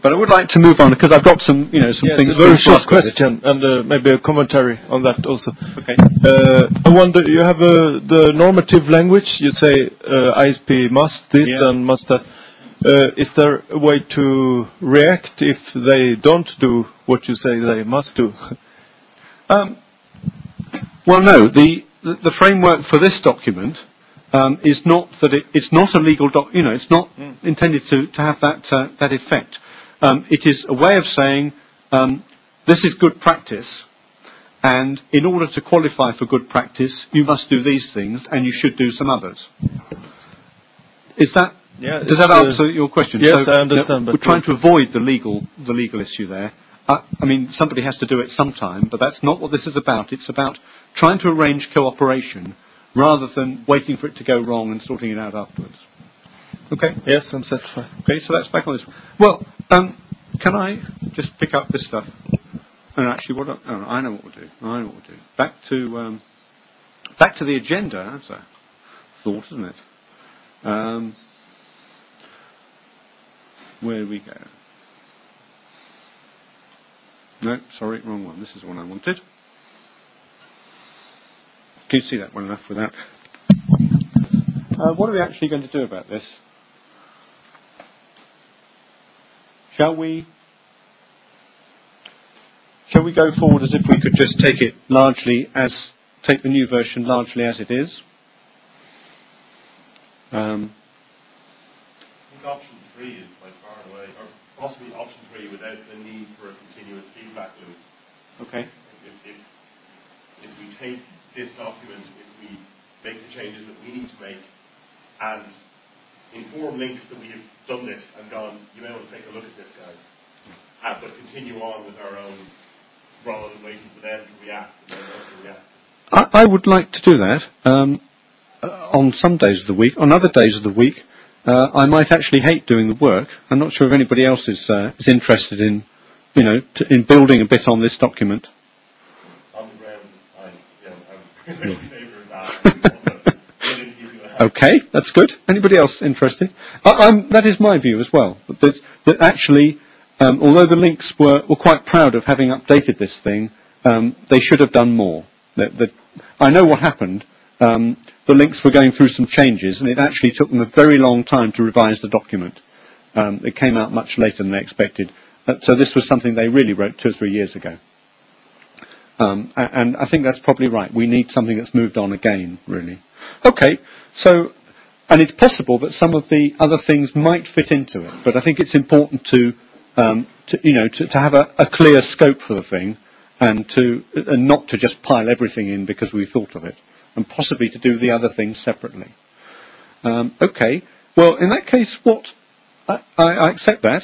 But I would like to move on because I've got some, some Yes, things. a very to short ask about it. question and maybe a commentary on that also. Okay. I wonder, you have the normative language. You say ISP must this and must that. Is there a way to react if they don't do what you say they must do? Well, no. The framework for this document is not that it's not a legal it's not intended to have that effect. It is a way of saying this is good practice, and in order to qualify for good practice, you must do these things, and you should do some others. Does that answer your question? Yes, so, I understand. We're trying to avoid the legal issue there. I mean, somebody has to do it sometime, but that's not what this is about. It's about trying to arrange cooperation rather than waiting for it to go wrong and sorting it out afterwards. Okay? Yes, I'm satisfied. Okay, so that's back on this. Well, can I just pick up this stuff? And actually, I know what we'll do. Back to the agenda. That's a thought, isn't it? Where do we go? No, sorry, wrong one. This is the one I wanted. Can you see that well enough without? What are we actually going to do about this? Shall we go forward as if we could just take the new version largely as it is? I think option 3 is by far away, or possibly option 3 without the need for a continuous feedback loop. Okay. If we take this document, if we make the changes that we need to make, and inform links that we have done this and gone, you may want to take a look at this, guys, but continue on with our own rather than waiting for them to react. I would like to do that on some days of the week. On other days of the week, I might actually hate doing the work. I'm not sure if anybody else is interested in, in building a bit on this document. On the ground, I'm in favour of that. Okay, that's good. Anybody else interested? That is my view as well. That actually, although the links were quite proud of having updated this thing, they should have done more. I know what happened. The links were going through some changes, and it actually took them a very long time to revise the document. It came out much later than they expected. So this was something they really wrote 2 or 3 years ago. And I think that's probably right. We need something that's moved on again, really. Okay, so, and it's possible that some of the other things might fit into it, but I think it's important to have a clear scope for the thing, and not to just pile everything in because we thought of it, and possibly to do the other things separately. Okay, well, in that case, I accept that.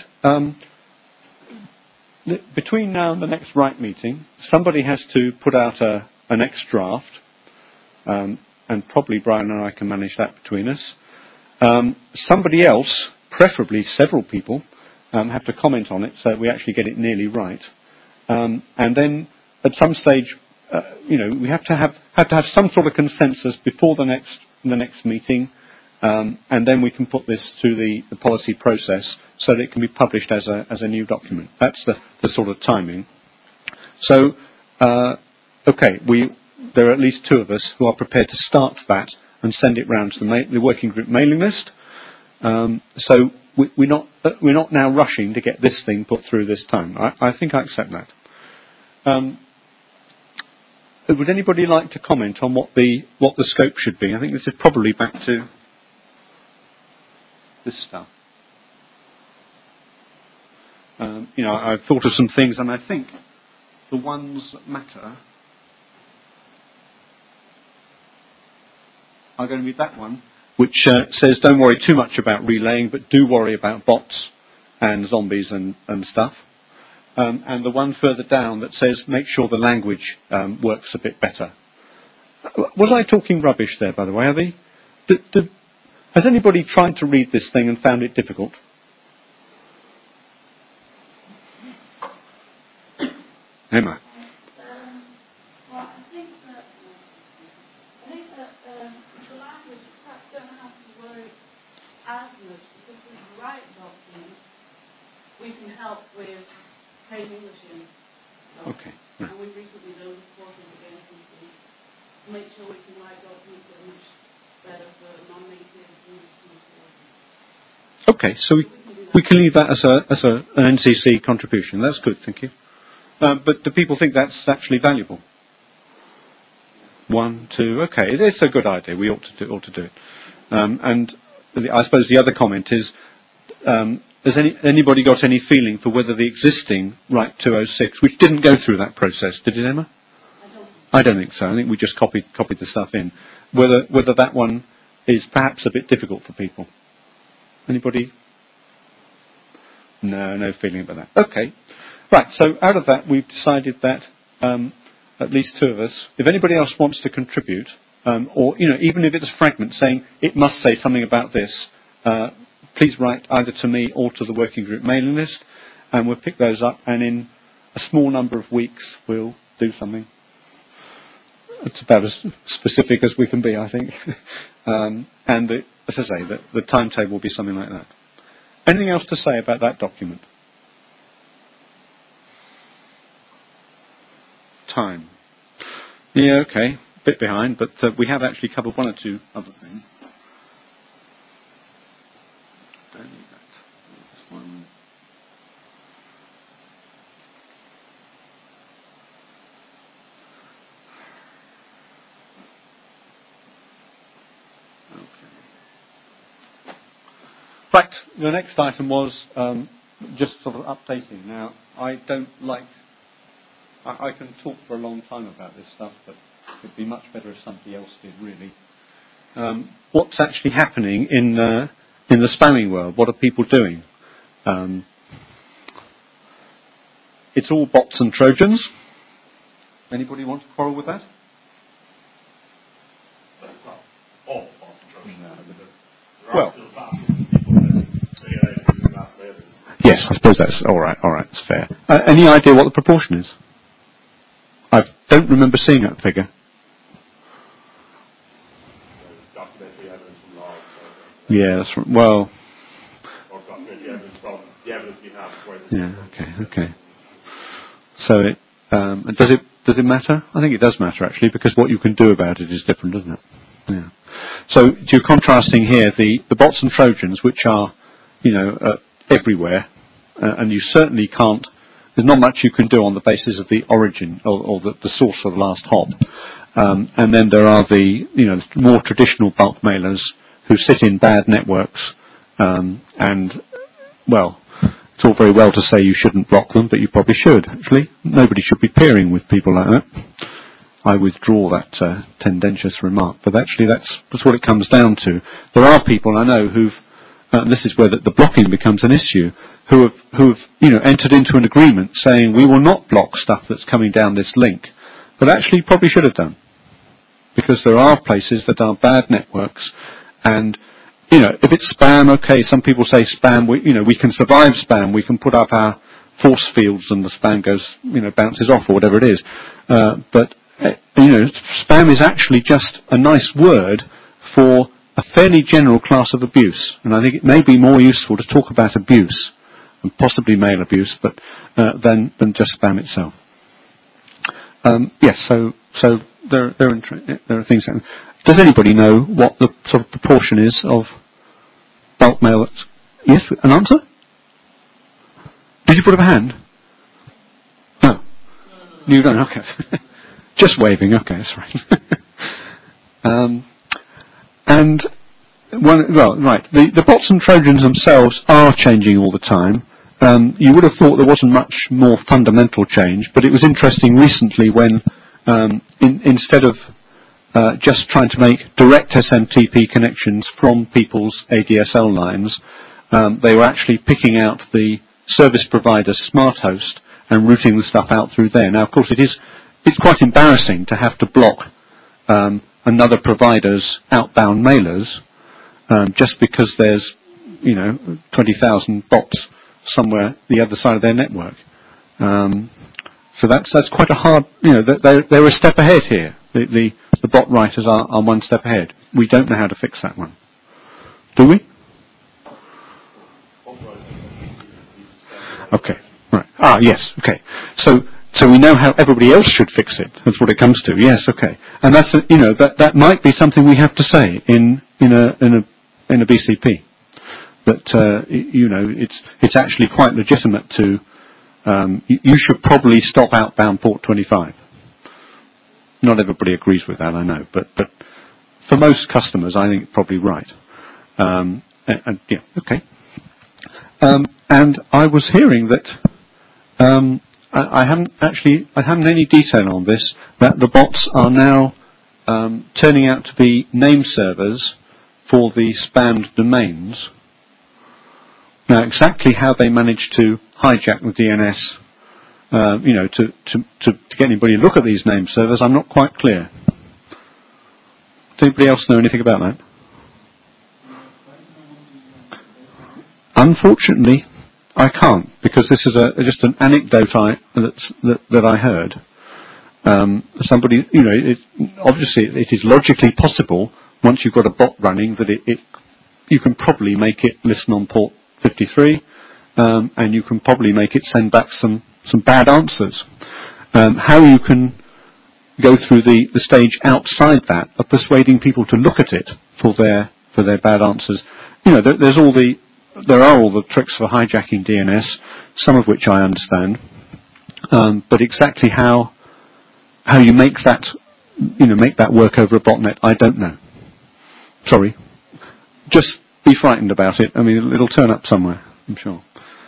Between now and the next RITE meeting, somebody has to put out a next draft, and probably Brian and I can manage that between us. Somebody else, preferably several people, have to comment on it so that we actually get it nearly right. And then at some stage, we have to have some sort of consensus before the next meeting, and then we can put this to the policy process so that it can be published as a new document. That's the sort of timing. So, okay, there are at least 2 of us who are prepared to start that and send it round to the working group mailing list. So we're not now rushing to get this thing put through this time. I think I accept that. Would anybody like to comment on what the scope should be? I think this is probably back to this stuff. I've thought of some things, and I think the ones that matter are going to be that one, which says don't worry too much about relaying, but do worry about bots and zombies and stuff. And the one further down that says make sure the language works a bit better. Was I talking rubbish there, by the way? Are they? Has anybody tried to read this thing and found it difficult? Emma. Well, I think that the language perhaps don't have to worry as much because with the right document, we we can help with paid English in. Okay. Right. And we've recently done courses with the NCC to make sure we can write documents that are much better for non-native English speakers. Okay, so we can leave that as an NCC contribution. That's good, thank you. But do people think that's actually valuable? 1, 2, okay, it's a good idea. We ought to do it. And I suppose the other comment is, has anybody got any feeling for whether the existing Right 206, which didn't go through that process, did it, Emma? I don't think so. I think we just copied the stuff in. Whether that one is perhaps a bit difficult for people. Anybody? No feeling about that. Okay. Right, so out of that we've decided that at least 2 of us, if anybody else wants to contribute, or even if it's a fragment saying it must say something about this, please write either to me or to the working group mailing list, and we'll pick those up, and in a small number of weeks we'll do something. It's about as specific as we can be, I think. And as I say, the timetable will be something like that. Anything else to say about that document? Time. Yeah, okay. Bit behind, but we have actually covered 1 or 2 other things. Don't need that. This one. Right, the next item was just sort of updating. Now, I can talk for a long time about this stuff, but it'd be much better if somebody else did, really. What's actually happening in the spamming world? What are people doing? It's all bots and Trojans. Anybody want to quarrel with that? All bots and Trojans. Well. Yes, I suppose that's all right. That's fair. Any idea what the proportion is? I don't remember seeing that figure. Documentary evidence from logs. Yeah, that's right. Well. Or documentary evidence from the evidence we have. Yeah. Okay. So does it matter? I think it does matter actually, because what you can do about it is different, isn't it? Yeah. So you're contrasting here the bots and Trojans, which are, everywhere, and you certainly can't. There's not much you can do on the basis of the origin or the source of the last hop. And then there are the more traditional bulk mailers who sit in bad networks, and well, it's all very well to say you shouldn't block them, but you probably should. Actually, nobody should be peering with people like that. I withdraw that tendentious remark, but actually that's what it comes down to. There are people I know who've, this is where the blocking becomes an issue, who've entered into an agreement saying we will not block stuff that's coming down this link, but actually probably should have done, because there are places that are bad networks, and if it's spam, okay, some people say spam, we can survive spam, we can put up our force fields and the spam goes, bounces off or whatever it is, but spam is actually just a nice word for a fairly general class of abuse, and I think it may be more useful to talk about abuse, and possibly mail abuse, but than just spam itself. Yes, so there are things happening. Does anybody know what the sort of proportion is of bulk mail? Yes, an answer? Did you put up a hand? No. You don't. Okay. Just waving. Okay, that's right. And the bots and Trojans themselves are changing all the time. You would have thought there wasn't much more fundamental change, but it was interesting recently when instead of just trying to make direct SMTP connections from people's ADSL lines, they were actually picking out the service provider's smart host and routing the stuff out through there. Now, of course, it's quite embarrassing to have to block another provider's outbound mailers just because there's 20,000 bots somewhere the other side of their network. So that's quite a hard. They're a step ahead here. The bot writers are one step ahead. We don't know how to fix that one, do we? Okay. Right. Ah, yes. Okay. So we know how everybody else should fix it. That's what it comes to. Yes. Okay. And that's that might be something we have to say in a BCP. That it's actually quite legitimate to. You should probably stop outbound port 25. Not everybody agrees with that, I know, but for most customers, I think it's probably right. Okay. And I was hearing that I haven't any detail on this, that the bots are now turning out to be name servers for the spammed domains. Now, exactly how they managed to hijack the DNS, to get anybody to look at these name servers, I'm not quite clear. Does anybody else know anything about that? Unfortunately, I can't, because this is just an anecdote that I heard. Somebody, obviously it is logically possible once you've got a bot running that you can probably make it listen on port 53, and you can probably make it send back some bad answers. How you can go through the stage outside that of persuading people to look at it for their bad answers. There are all the tricks for hijacking DNS, some of which I understand, but exactly how you make that work over a botnet, I don't know. Sorry. Just be frightened about it. I mean, it'll turn up somewhere, I'm sure.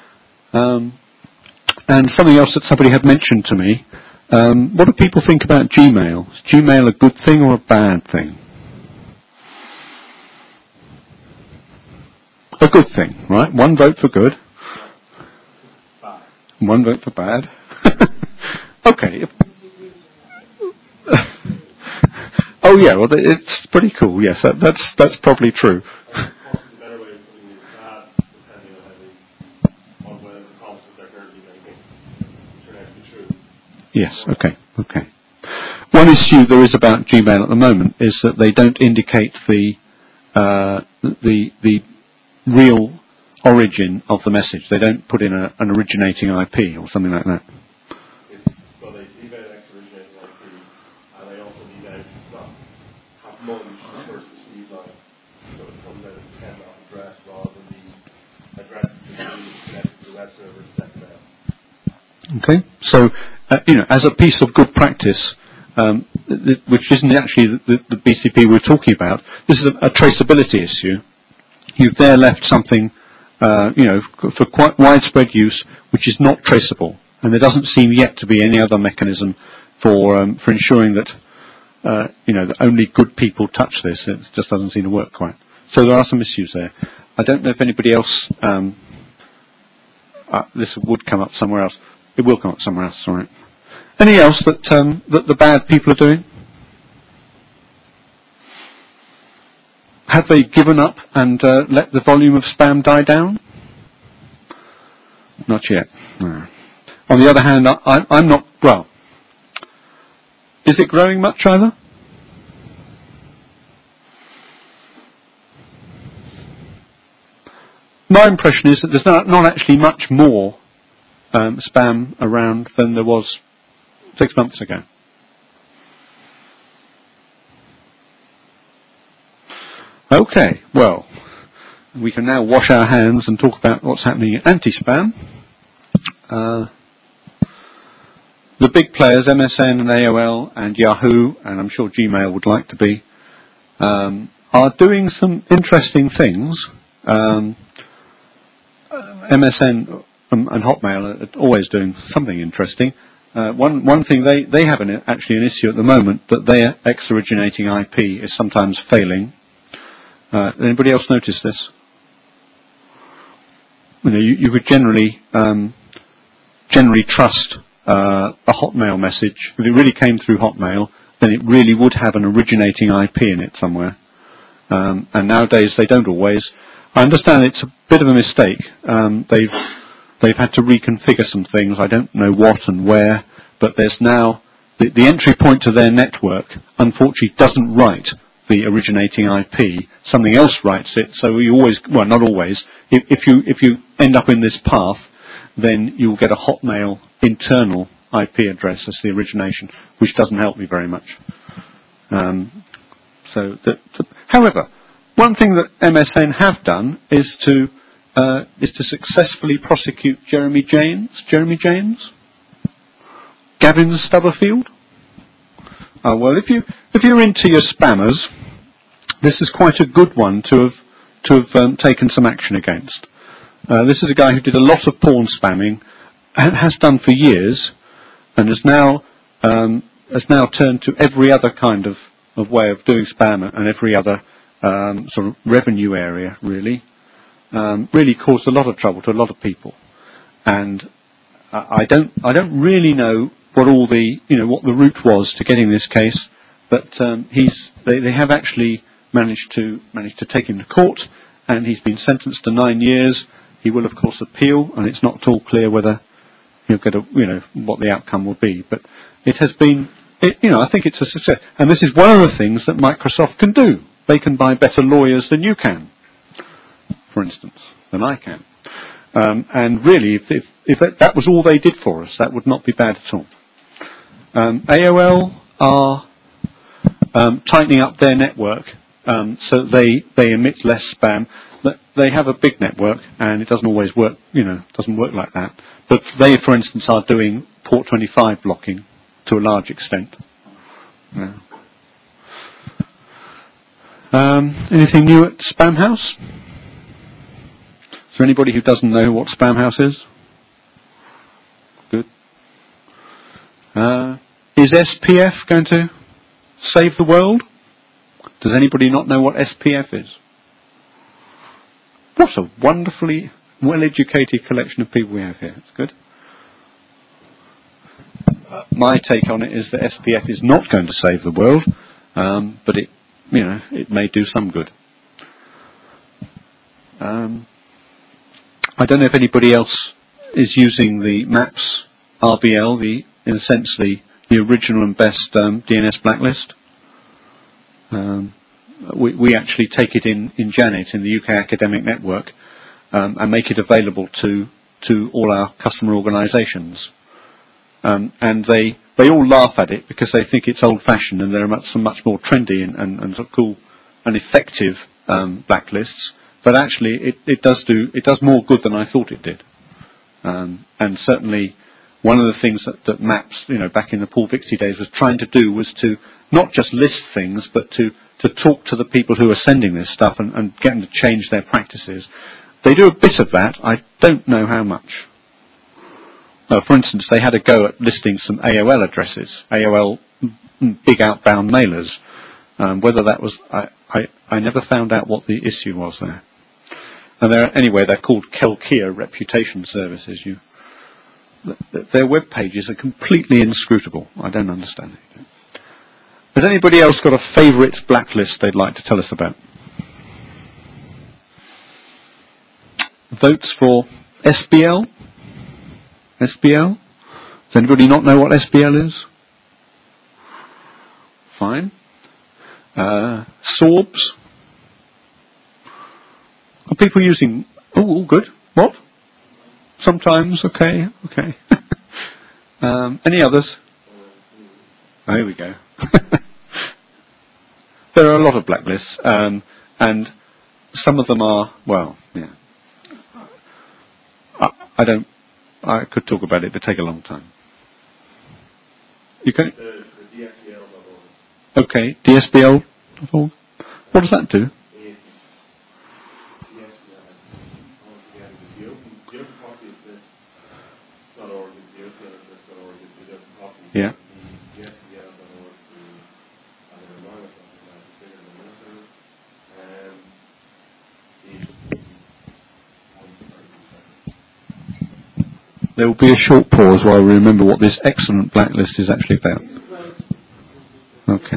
And something else that somebody had mentioned to me, what do people think about Gmail? Is Gmail a good thing or a bad thing? A good thing, right? One vote for good. One vote for bad. Okay. Oh yeah, well it's pretty cool. Yes, that's probably true. Yes. Okay. One issue there is about Gmail at the moment is that they don't indicate the real origin of the message. They don't put in an originating IP or something like that. Well, they leave out X originating IP, and they also leave out have none the first received line, so it comes out as a 10-off address rather than the address which is connected to the web server second out. Okay, so as a piece of good practice, which isn't actually the BCP we're talking about, this is a traceability issue. You've there left something, for quite widespread use, which is not traceable, and there doesn't seem yet to be any other mechanism for ensuring that that only good people touch this. It just doesn't seem to work quite. So there are some issues there. I don't know if anybody else. This would come up somewhere else. It will come up somewhere else. All right. Anything else that the bad people are doing? Have they given up and let the volume of spam die down? Not yet. No. On the other hand, I'm not. Well, is it growing much either? My impression is that there's not actually much more spam around than there was 6 months ago. Okay, well, we can now wash our hands and talk about what's happening in anti-spam. The big players, MSN and AOL and Yahoo, and I'm sure Gmail would like to be, are doing some interesting things. MSN and Hotmail are always doing something interesting. One thing they have actually an issue at the moment, that their X-originating IP is sometimes failing. Anybody else notice this? You could generally trust a Hotmail message. If it really came through Hotmail, then it really would have an originating IP in it somewhere. And nowadays they don't always. I understand it's a bit of a mistake. They've had to reconfigure some things. I don't know what and where, but there's now the entry point to their network unfortunately doesn't write the originating IP. Something else writes it. So you always, well, not always. If you end up in this path, then you'll get a Hotmail internal IP address as the origination, which doesn't help me very much. However, one thing that MSN have done is to successfully prosecute Jeremy James, Gavin Stubberfield. Well, if you're into your spammers, this is quite a good one to have taken some action against. This is a guy who did a lot of porn spamming and has done for years, and has now turned to every other kind of way of doing spam and every other sort of revenue area, really. Really caused a lot of trouble to a lot of people. And I don't really know what all the, what the route was to getting this case, but they have actually managed to take him to court, and he's been sentenced to 9 years. He will, of course, appeal, and it's not at all clear whether he'll get what the outcome will be. But it has been, I think it's a success. And this is one of the things that Microsoft can do. They can buy better lawyers than you can, for instance, than I can. And really, if that was all they did for us, that would not be bad at all. AOL are tightening up their network so they emit less spam. But they have a big network, and it doesn't always work. Doesn't work like that. But they, for instance, are doing port 25 blocking to a large extent. Yeah. Anything new at Spamhaus? Is there anybody who doesn't know what Spamhaus is? Good. Is SPF going to save the world? Does anybody not know what SPF is? What a wonderfully well-educated collection of people we have here. It's good. My take on it is that SPF is not going to save the world, but it may do some good. I don't know if anybody else is using the MAPS RBL, in a sense the original and best DNS blacklist. We actually take it in Janet, in the UK Academic Network, and make it available to all our customer organisations. And they all laugh at it because they think it's old-fashioned, and there are some much more trendy and sort of cool and effective blacklists. But actually, it does more good than I thought it did. And certainly, one of the things that MAPS, back in the Paul Vixie days, was trying to do was to not just list things, but to talk to the people who are sending this stuff and get them to change their practices. They do a bit of that. I don't know how much. For instance, they had a go at listing some AOL addresses, AOL big outbound mailers. Whether that was, I never found out what the issue was there. And they're called Kelkia Reputation Services. Their web pages are completely inscrutable. I don't understand it. Has anybody else got a favourite blacklist they'd like to tell us about? Votes for SBL? SBL? Does anybody not know what SBL is? Fine. Sorbs? Are people using... Oh, good. What? Sometimes. Okay. Any others? Oh, here we go. There are a lot of blacklists, and some of them are, I could talk about it, but take a long time. You can? The DSBL.org. Okay, DSBL.org. What does that do? It's DSBL. The open policy of this.org is the open list.org is the open policy. Yeah. The DSBL.org is, as a reminder, something like bigger than Minnesota. There will be a short pause while we remember what this excellent blacklist is actually about. Okay.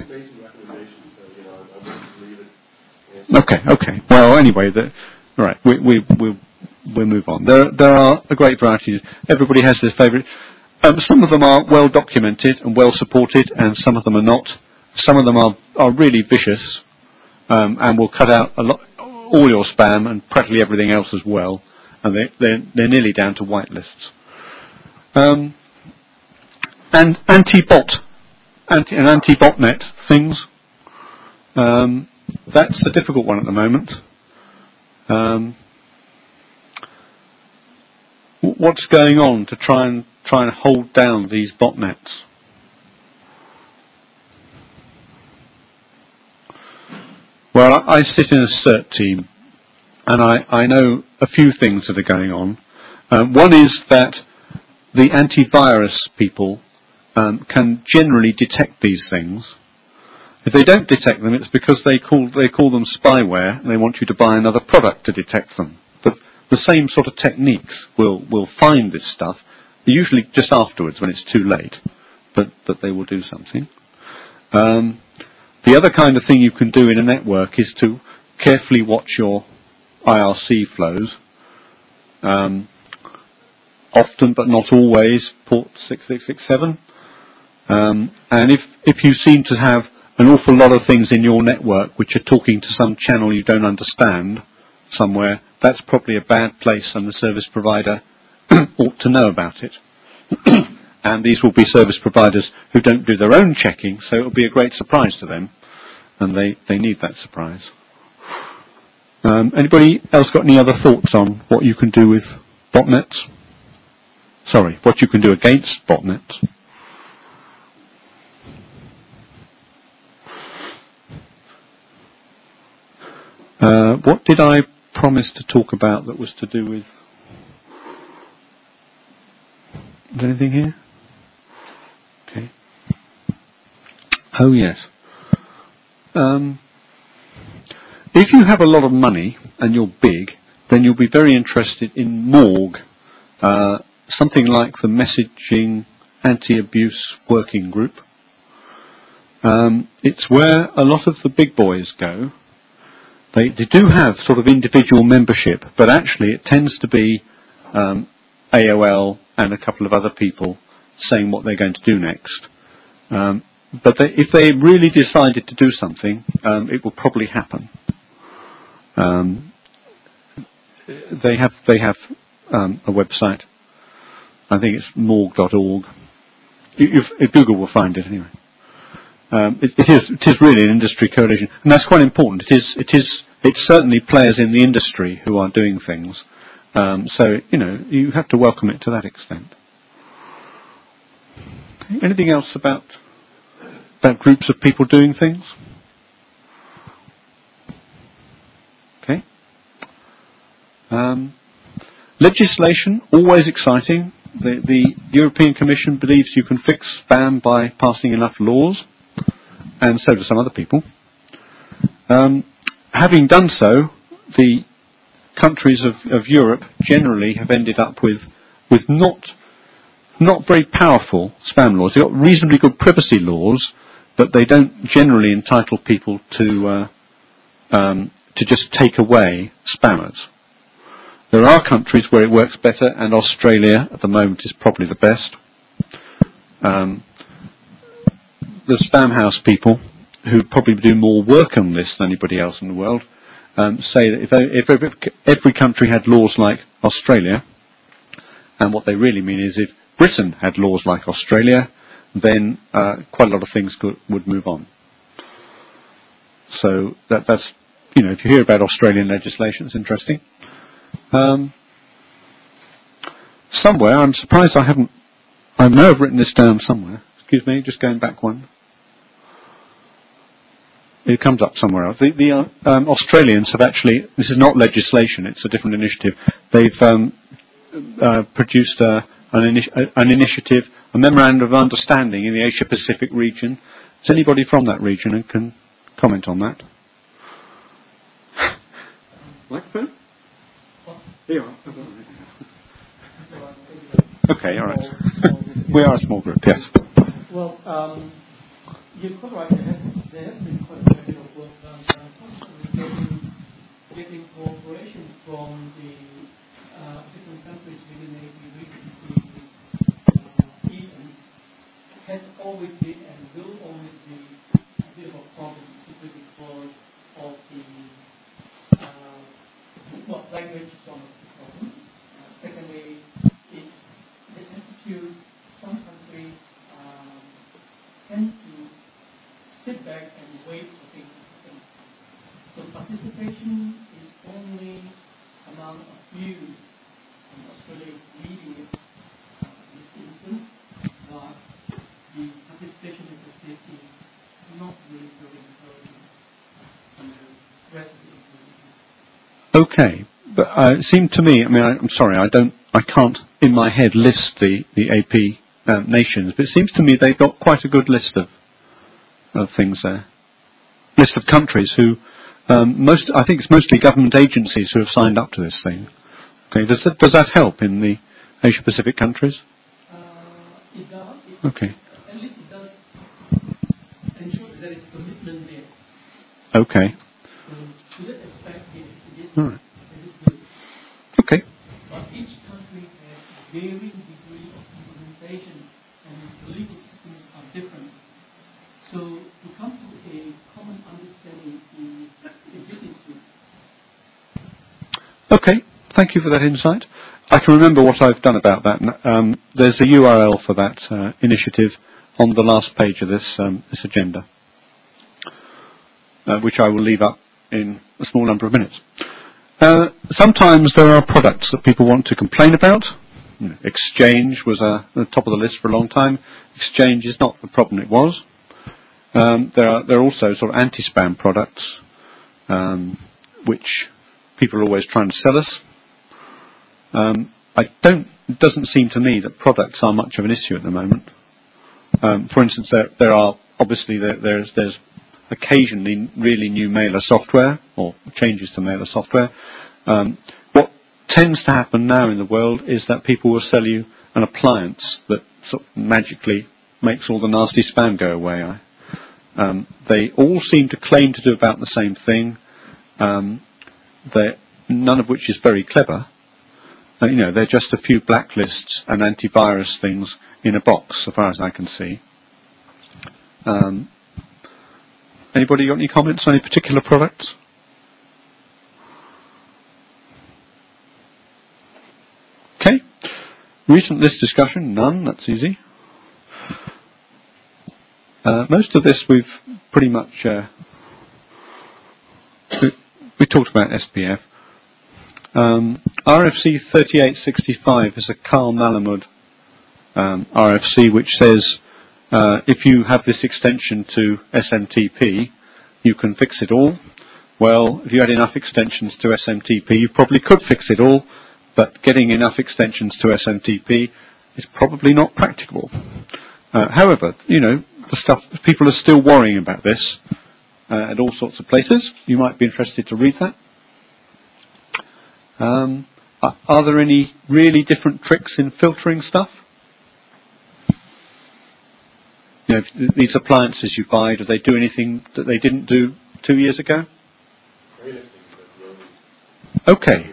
Okay. Well, anyway, right. We'll move on. There are a great variety. Everybody has their favourite. Some of them are well documented and well supported, and some of them are not. Some of them are really vicious, and will cut out all your spam and practically everything else as well. and they're nearly down to whitelists. And anti-botnet things. That's a difficult one at the moment. What's going on to try and hold down these botnets? Well, I sit in a CERT team, and I know a few things that are going on. One is that the antivirus people can generally detect these things. If they don't detect them, it's because they call them spyware, and they want you to buy another product to detect them. But the same sort of techniques will find this stuff, usually just afterwards when it's too late, but they will do something. The other kind of thing you can do in a network is to carefully watch your IRC flows. Often, but not always, port 6667. And if you seem to have an awful lot of things in your network which are talking to some channel you don't understand somewhere, that's probably a bad place, and the service provider ought to know about it. And these will be service providers who don't do their own checking, so it will be a great surprise to them, and they need that surprise. Anybody else got any other thoughts on what you can do with botnets? Sorry, what you can do against botnets? What did I promise to talk about that was to do with... Is there anything here? Okay. Oh, yes. If you have a lot of money and you're big, then you'll be very interested in Morg, something like the Messaging Anti-Abuse Working Group. It's where a lot of the big boys go. They do have sort of individual membership, but actually it tends to be AOL and a couple of other people saying what they're going to do next. But if they really decided to do something, it will probably happen. They have a website. I think it's morg.org. Google will find it anyway. It is really an industry coalition, and that's quite important. It's certainly players in the industry who are doing things. So you have to welcome it to that extent. Okay. Anything else about groups of people doing things? Okay. Legislation, always exciting. The European Commission believes you can fix spam by passing enough laws, and so do some other people. Having done so, the countries of Europe generally have ended up with not very powerful spam laws. They've got reasonably good privacy laws, but they don't generally entitle people to just take away spammers. There are countries where it works better, and Australia at the moment is probably the best. The Spam House people, who probably do more work on this than anybody else in the world, say that if every country had laws like Australia, and what they really mean is if Britain had laws like Australia, then quite a lot of things would move on. So that's if you hear about Australian legislation, it's interesting. Somewhere, I'm surprised I know I've written this down somewhere. Excuse me, just going back one. It comes up somewhere else. The Australians have actually, this is not legislation, it's a different initiative. They've produced an initiative, a memorandum of understanding in the Asia Pacific region. Is anybody from that region who can comment on that? Microphone? Here you are. Okay, all right. We are a small group, yes. Well, you're quite right. There has been quite a bit of work done, constantly getting cooperation from the different countries within the region, even has always been and will always be a bit of a problem simply because of the language is one of the problems. wait for things to happen. So participation is only among a few, and Australia is leading it in this instance, but the participation as I said is not really very encouraging from the rest of the information. Okay, but it seemed to me, I mean, I'm sorry, I can't in my head list the AP nations, but it seems to me they've got quite a good list of things there. List of countries who, I think it's mostly government agencies who have signed up to this thing. Okay, does that help in the Asia Pacific countries? It does. Okay. At least it does ensure that there is commitment there. Okay. To that aspect, it is All right. good. Okay. But each country has varying degree of implementation, and the legal systems are different. So to come to a common understanding is a bit issue. Okay. Thank you for that insight. I can remember what I've done about that. There's a URL for that initiative on the last page of this agenda, which I will leave up in a small number of minutes. Sometimes there are products that people want to complain about. Exchange was at the top of the list for a long time. Exchange is not the problem it was. There are also sort of anti-spam products, which people are always trying to sell us. It doesn't seem to me that products are much of an issue at the moment. For instance, there are obviously there's occasionally really new mailer software or changes to mailer software. What tends to happen now in the world is that people will sell you an appliance that sort of magically makes all the nasty spam go away. They all seem to claim to do about the same thing, none of which is very clever. They're just a few blacklists and antivirus things in a box, so far as I can see. Anybody got any comments on any particular products? Okay. Recent list discussion? None. That's easy. Most of this we've pretty much we talked about SPF. RFC 3865 is a Carl Malamud RFC which says if you have this extension to SMTP, you can fix it all. Well, if you had enough extensions to SMTP, you probably could fix it all, but getting enough extensions to SMTP is probably not practicable. However, the stuff, people are still worrying about this at all sorts of places. You might be interested to read that. Are there any really different tricks in filtering stuff? These appliances you buy, do they do anything that they didn't do 2 years ago? Okay.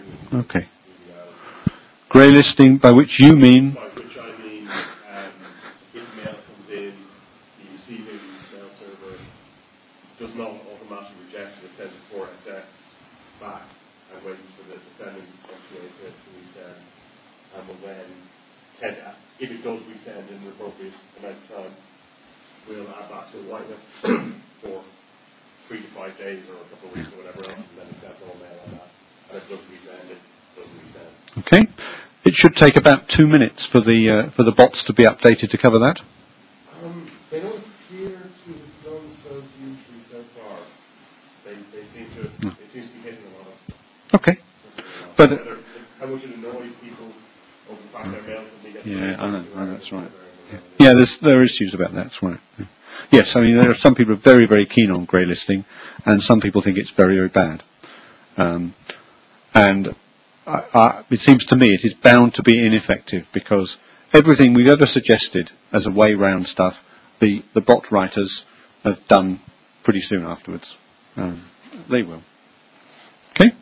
Grey listing, by which you mean? By which I mean, if mail comes in, the receiving mail server does not automatically reject it, it sends a 4XX back and waits for the sending actuator to resend, and will then tend to, if it does resend in an appropriate amount of time, we'll add that to a whitelist for 3 to 5 days or a couple of weeks or whatever else, and then accept all mail on that. And if it doesn't resend, it doesn't resend. Okay. It should take about 2 minutes for the bots to be updated to cover that. They don't appear to have done so hugely so far. They seem to. It seems to be hitting a lot of. Okay. But how much it annoys people over the fact their mail suddenly gets. Yeah, I know. That's right. Yeah, there are issues about that. That's right. Yes, I mean there are some people who are very, very keen on grey listing, and some people think it's very, very bad. And it seems to me it is bound to be ineffective because everything we've ever suggested as a way round stuff, the bot writers have done pretty soon afterwards. They will. Okay.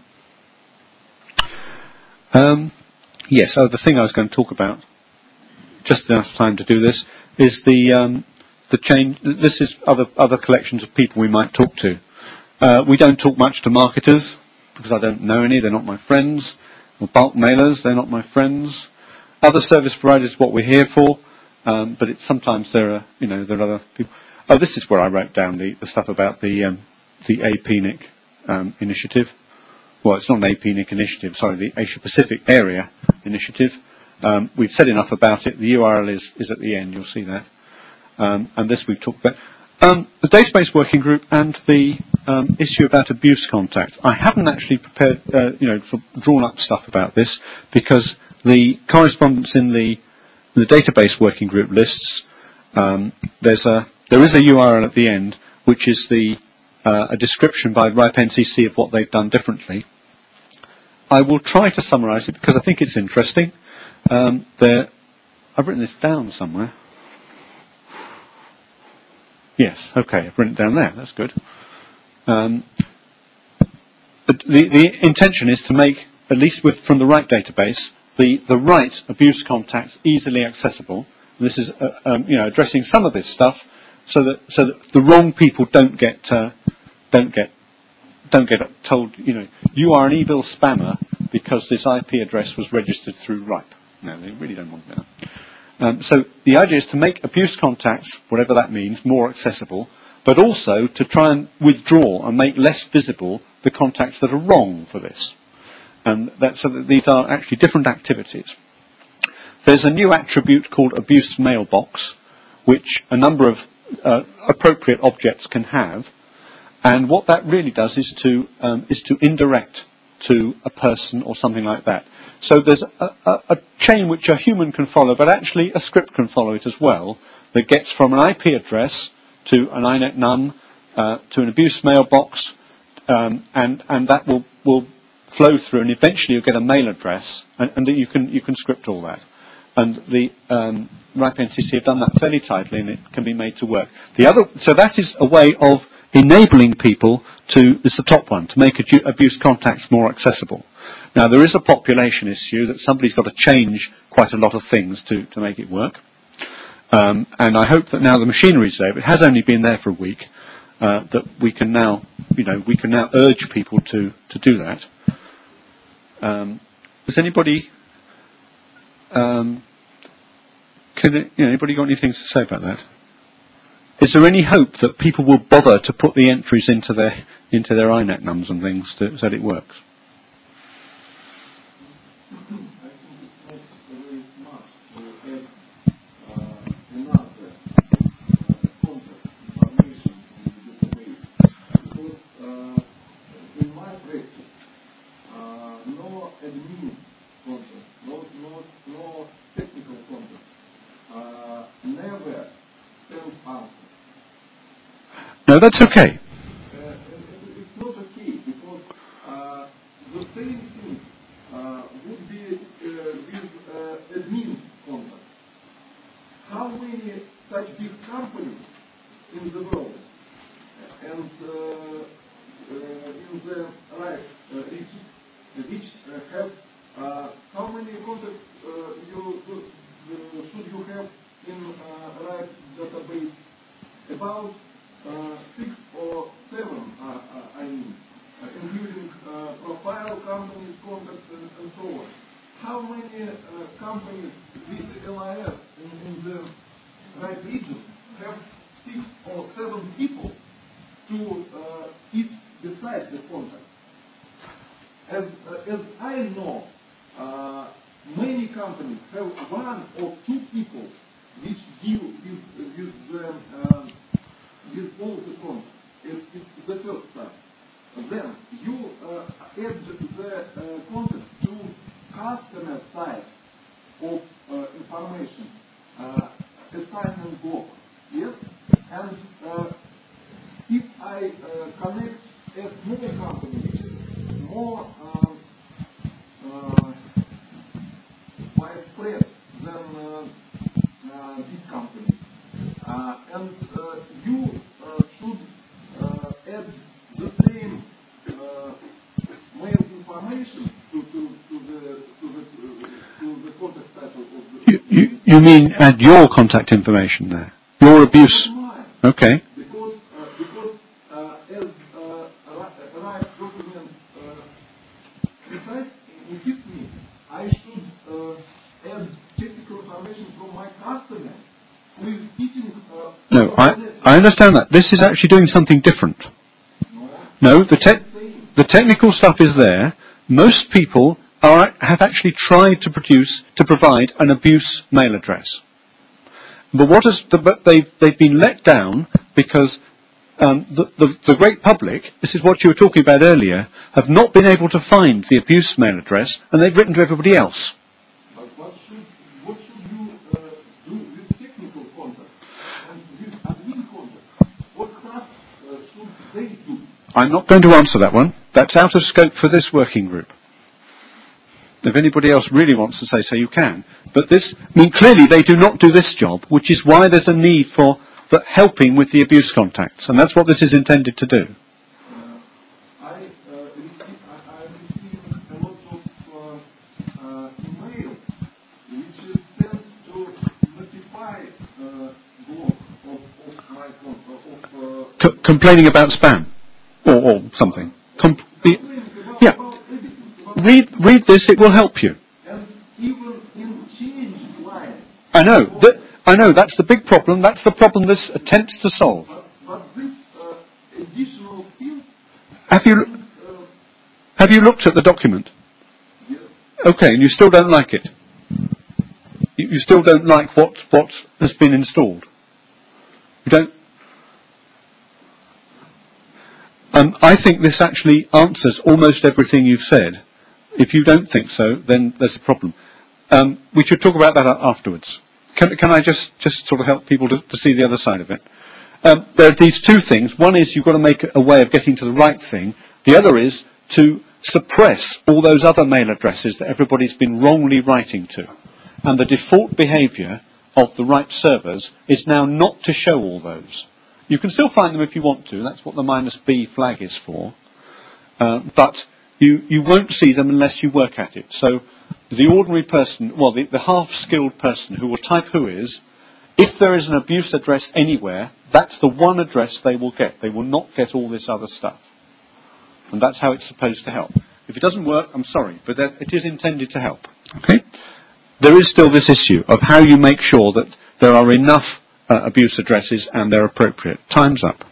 Yes. So the thing I was going to talk about, just enough time to do this, is the change. This is other collections of people we might talk to. We don't talk much to marketers because I don't know any. They're not my friends. Or bulk mailers, they're not my friends. Other service providers, what we're here for, but sometimes there are other people. this is where I wrote down the stuff about the APNIC initiative. Well, it's not an APNIC initiative, sorry, the Asia Pacific Area Initiative. We've said enough about it. The URL is at the end, you'll see that. And this we've talked about. The database working group and the issue about abuse contact. I haven't actually prepared, drawn up stuff about this because the correspondence in the database working group lists. There is a URL at the end which is a description by RIPE NCC of what they've done differently. I will try to summarise it because I think it's interesting. I've written this down somewhere. Yes, okay, I've written it down there. That's good. The intention is to make, at least from the RIPE database, the right abuse contacts easily accessible. This is addressing some of this stuff so that the wrong people don't get told you are an evil spammer because this IP address was registered through RIPE. No, they really don't want that. So the idea is to make abuse contacts, whatever that means, more accessible, but also to try and withdraw and make less visible the contacts that are wrong for this. And so that these are actually different activities. There's a new attribute called abuse mailbox, which a number of appropriate objects can have. And what that really does is to indirect to a person or something like that. So there's a chain which a human can follow, but actually a script can follow it as well, that gets from an IP address to an INET num, to an abuse mailbox, and that will flow through, and eventually you'll get a mail address, and you can script all that. And the RIPE NCC have done that fairly tightly, and it can be made to work. So that is a way of enabling people it's the top one, to make abuse contacts more accessible. Now, there is a population issue that somebody's got to change quite a lot of things to make it work. And I hope that now the machinery's there, it has only been there for a week, that we can now urge people to do that. Has anybody anybody got anything to say about that? Is there any hope that people will bother to put the entries into their INET nums and things so that it works? No, that's okay. It's not okay because the same thing would be with admin contact. How many such big companies in the world and in the RIPE region which have how many contacts should you have in RIPE database? About 6 or 7, including profile companies, contacts, and so on. How many companies with LIS in the RIPE region have 6 or 7 people to keep beside the contact? As I know, many companies have 1 or 2 people which deal with all the contacts. It's the first step. Then you add the contact to customer side of information, assignment block. Yes? And if I connect a small company, which is more widespread than big company, and you should add the same mail information to the contact type of the. You mean add your contact information there? Your abuse? Okay. Because as RIPE document precise in his name, I should add technical information from my customer who is teaching. No, I understand that. This is actually doing something different. No, the technical stuff is there. Most people have actually tried to provide an abuse mail address. But they've been let down because the great public, this is what you were talking about earlier, have not been able to find the abuse mail address, and they've written to everybody else. But what should you do with technical contact and with admin contact? What task should they do? I'm not going to answer that one. That's out of scope for this working group. If anybody else really wants to say so, you can. But clearly they do not do this job, which is why there's a need for helping with the abuse contacts, and that's what this is intended to do. I received a lot of emails which tend to notify block of my contact. Complaining about spam or something. Yeah. Read this, it will help you. And even in changed line. I know, that's the big problem. That's the problem this attempts to solve. But this additional field... Have you looked at the document? Yes. Okay, and you still don't like it? You still don't like what has been installed? You don't... I think this actually answers almost everything you've said. If you don't think so, then there's a problem. We should talk about that afterwards. Can I just sort of help people to see the other side of it? There are these two things. One is you've got to make a way of getting to the right thing. The other is to suppress all those other mail addresses that everybody's been wrongly writing to. And the default behaviour of the right servers is now not to show all those. You can still find them if you want to. That's what the -B flag is for. But you won't see them unless you work at it. So the ordinary person, well, the half-skilled person who will type whois, if there is an abuse address anywhere, that's the one address they will get. They will not get all this other stuff. And that's how it's supposed to help. If it doesn't work, I'm sorry, but it is intended to help. Okay? There is still this issue of how you make sure that there are enough abuse addresses and they're appropriate. Time's up.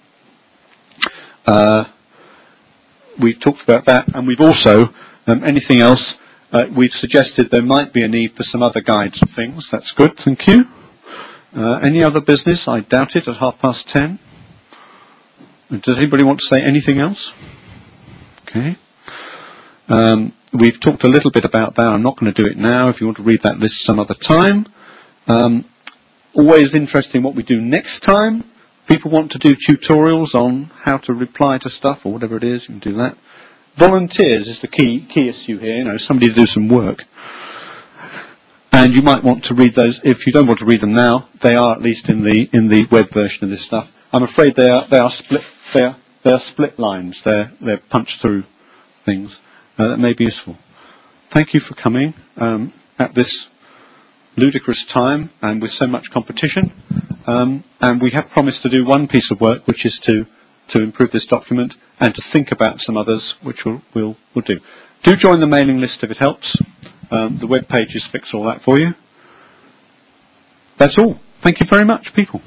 We've talked about that, and we've also, anything else, we've suggested there might be a need for some other guides and things. That's good, thank you. Any other business? I doubt it, at 10:30. Does anybody want to say anything else? Okay. We've talked a little bit about that. I'm not going to do it now. If you want to read that list some other time. Always interesting what we do next time. People want to do tutorials on how to reply to stuff or whatever it is. You can do that. Volunteers is the key issue here. Somebody to do some work. And you might want to read those. If you don't want to read them now, they are at least in the web version of this stuff. I'm afraid they are split. They are split lines. They're punched through things. That may be useful. Thank you for coming at this ludicrous time and with so much competition. And we have promised to do one piece of work, which is to improve this document and to think about some others, which we'll do. Do join the mailing list if it helps. The web pages fix all that for you. That's all. Thank you very much, people.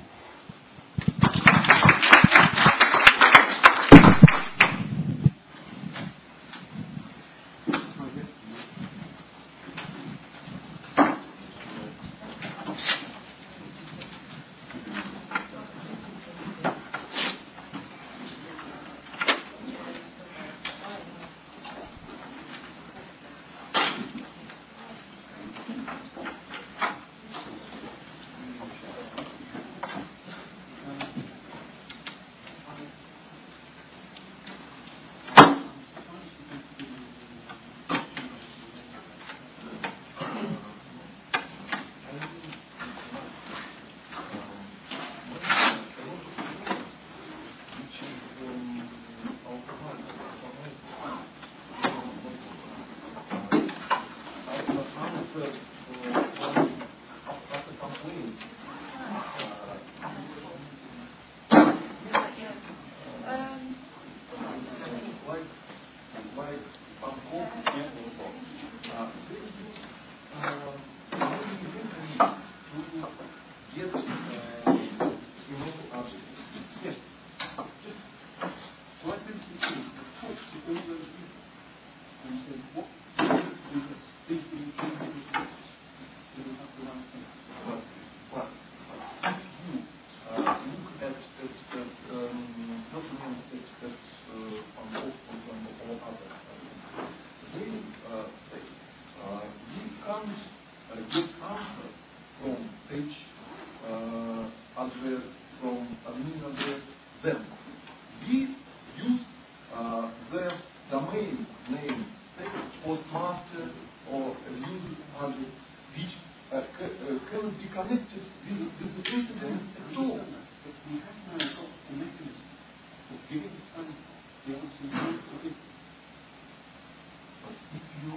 page address from admin address. Then we use the domain name, postmaster or user address, which cannot be connected with the incident at all. But we have now got a mechanism of giving some the answer to it. But if you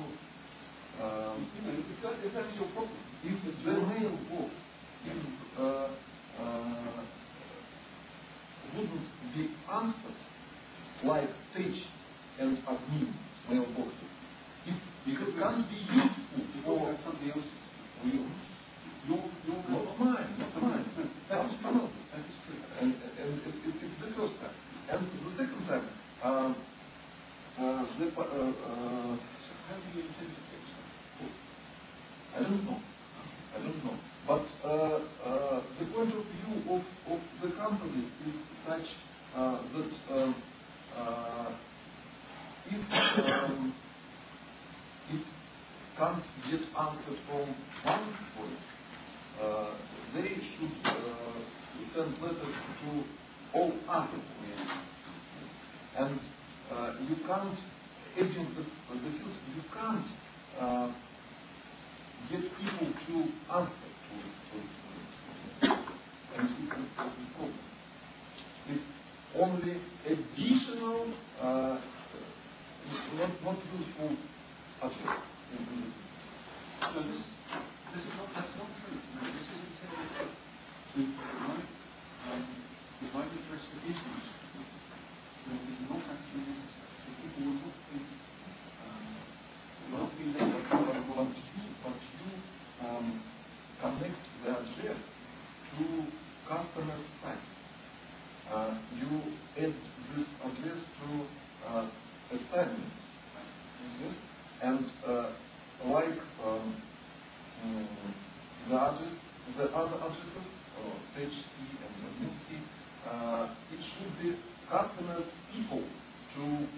if that's your problem, if the mailbox wouldn't be answered like Tech and admin mailboxes, it can't be useful for somebody else's. Not mine. That's true. That is true. And it's the first time. And the second time, So how do you intend to fix that? I don't know. But the point of view of the companies is such that if it can't get answered from one point, they should send letters to all other points. And you can't, agent the field, you can't get people to answer to and it's a problem. It's only additional, not useful address. So that's not true. No, this is intended to provide address that is useful, but it is not actually necessary. So people will not be but you connect the address to customer site. You add this address to assignment. Yes? And like the other addresses, Tech C and admin C, it should be customers people to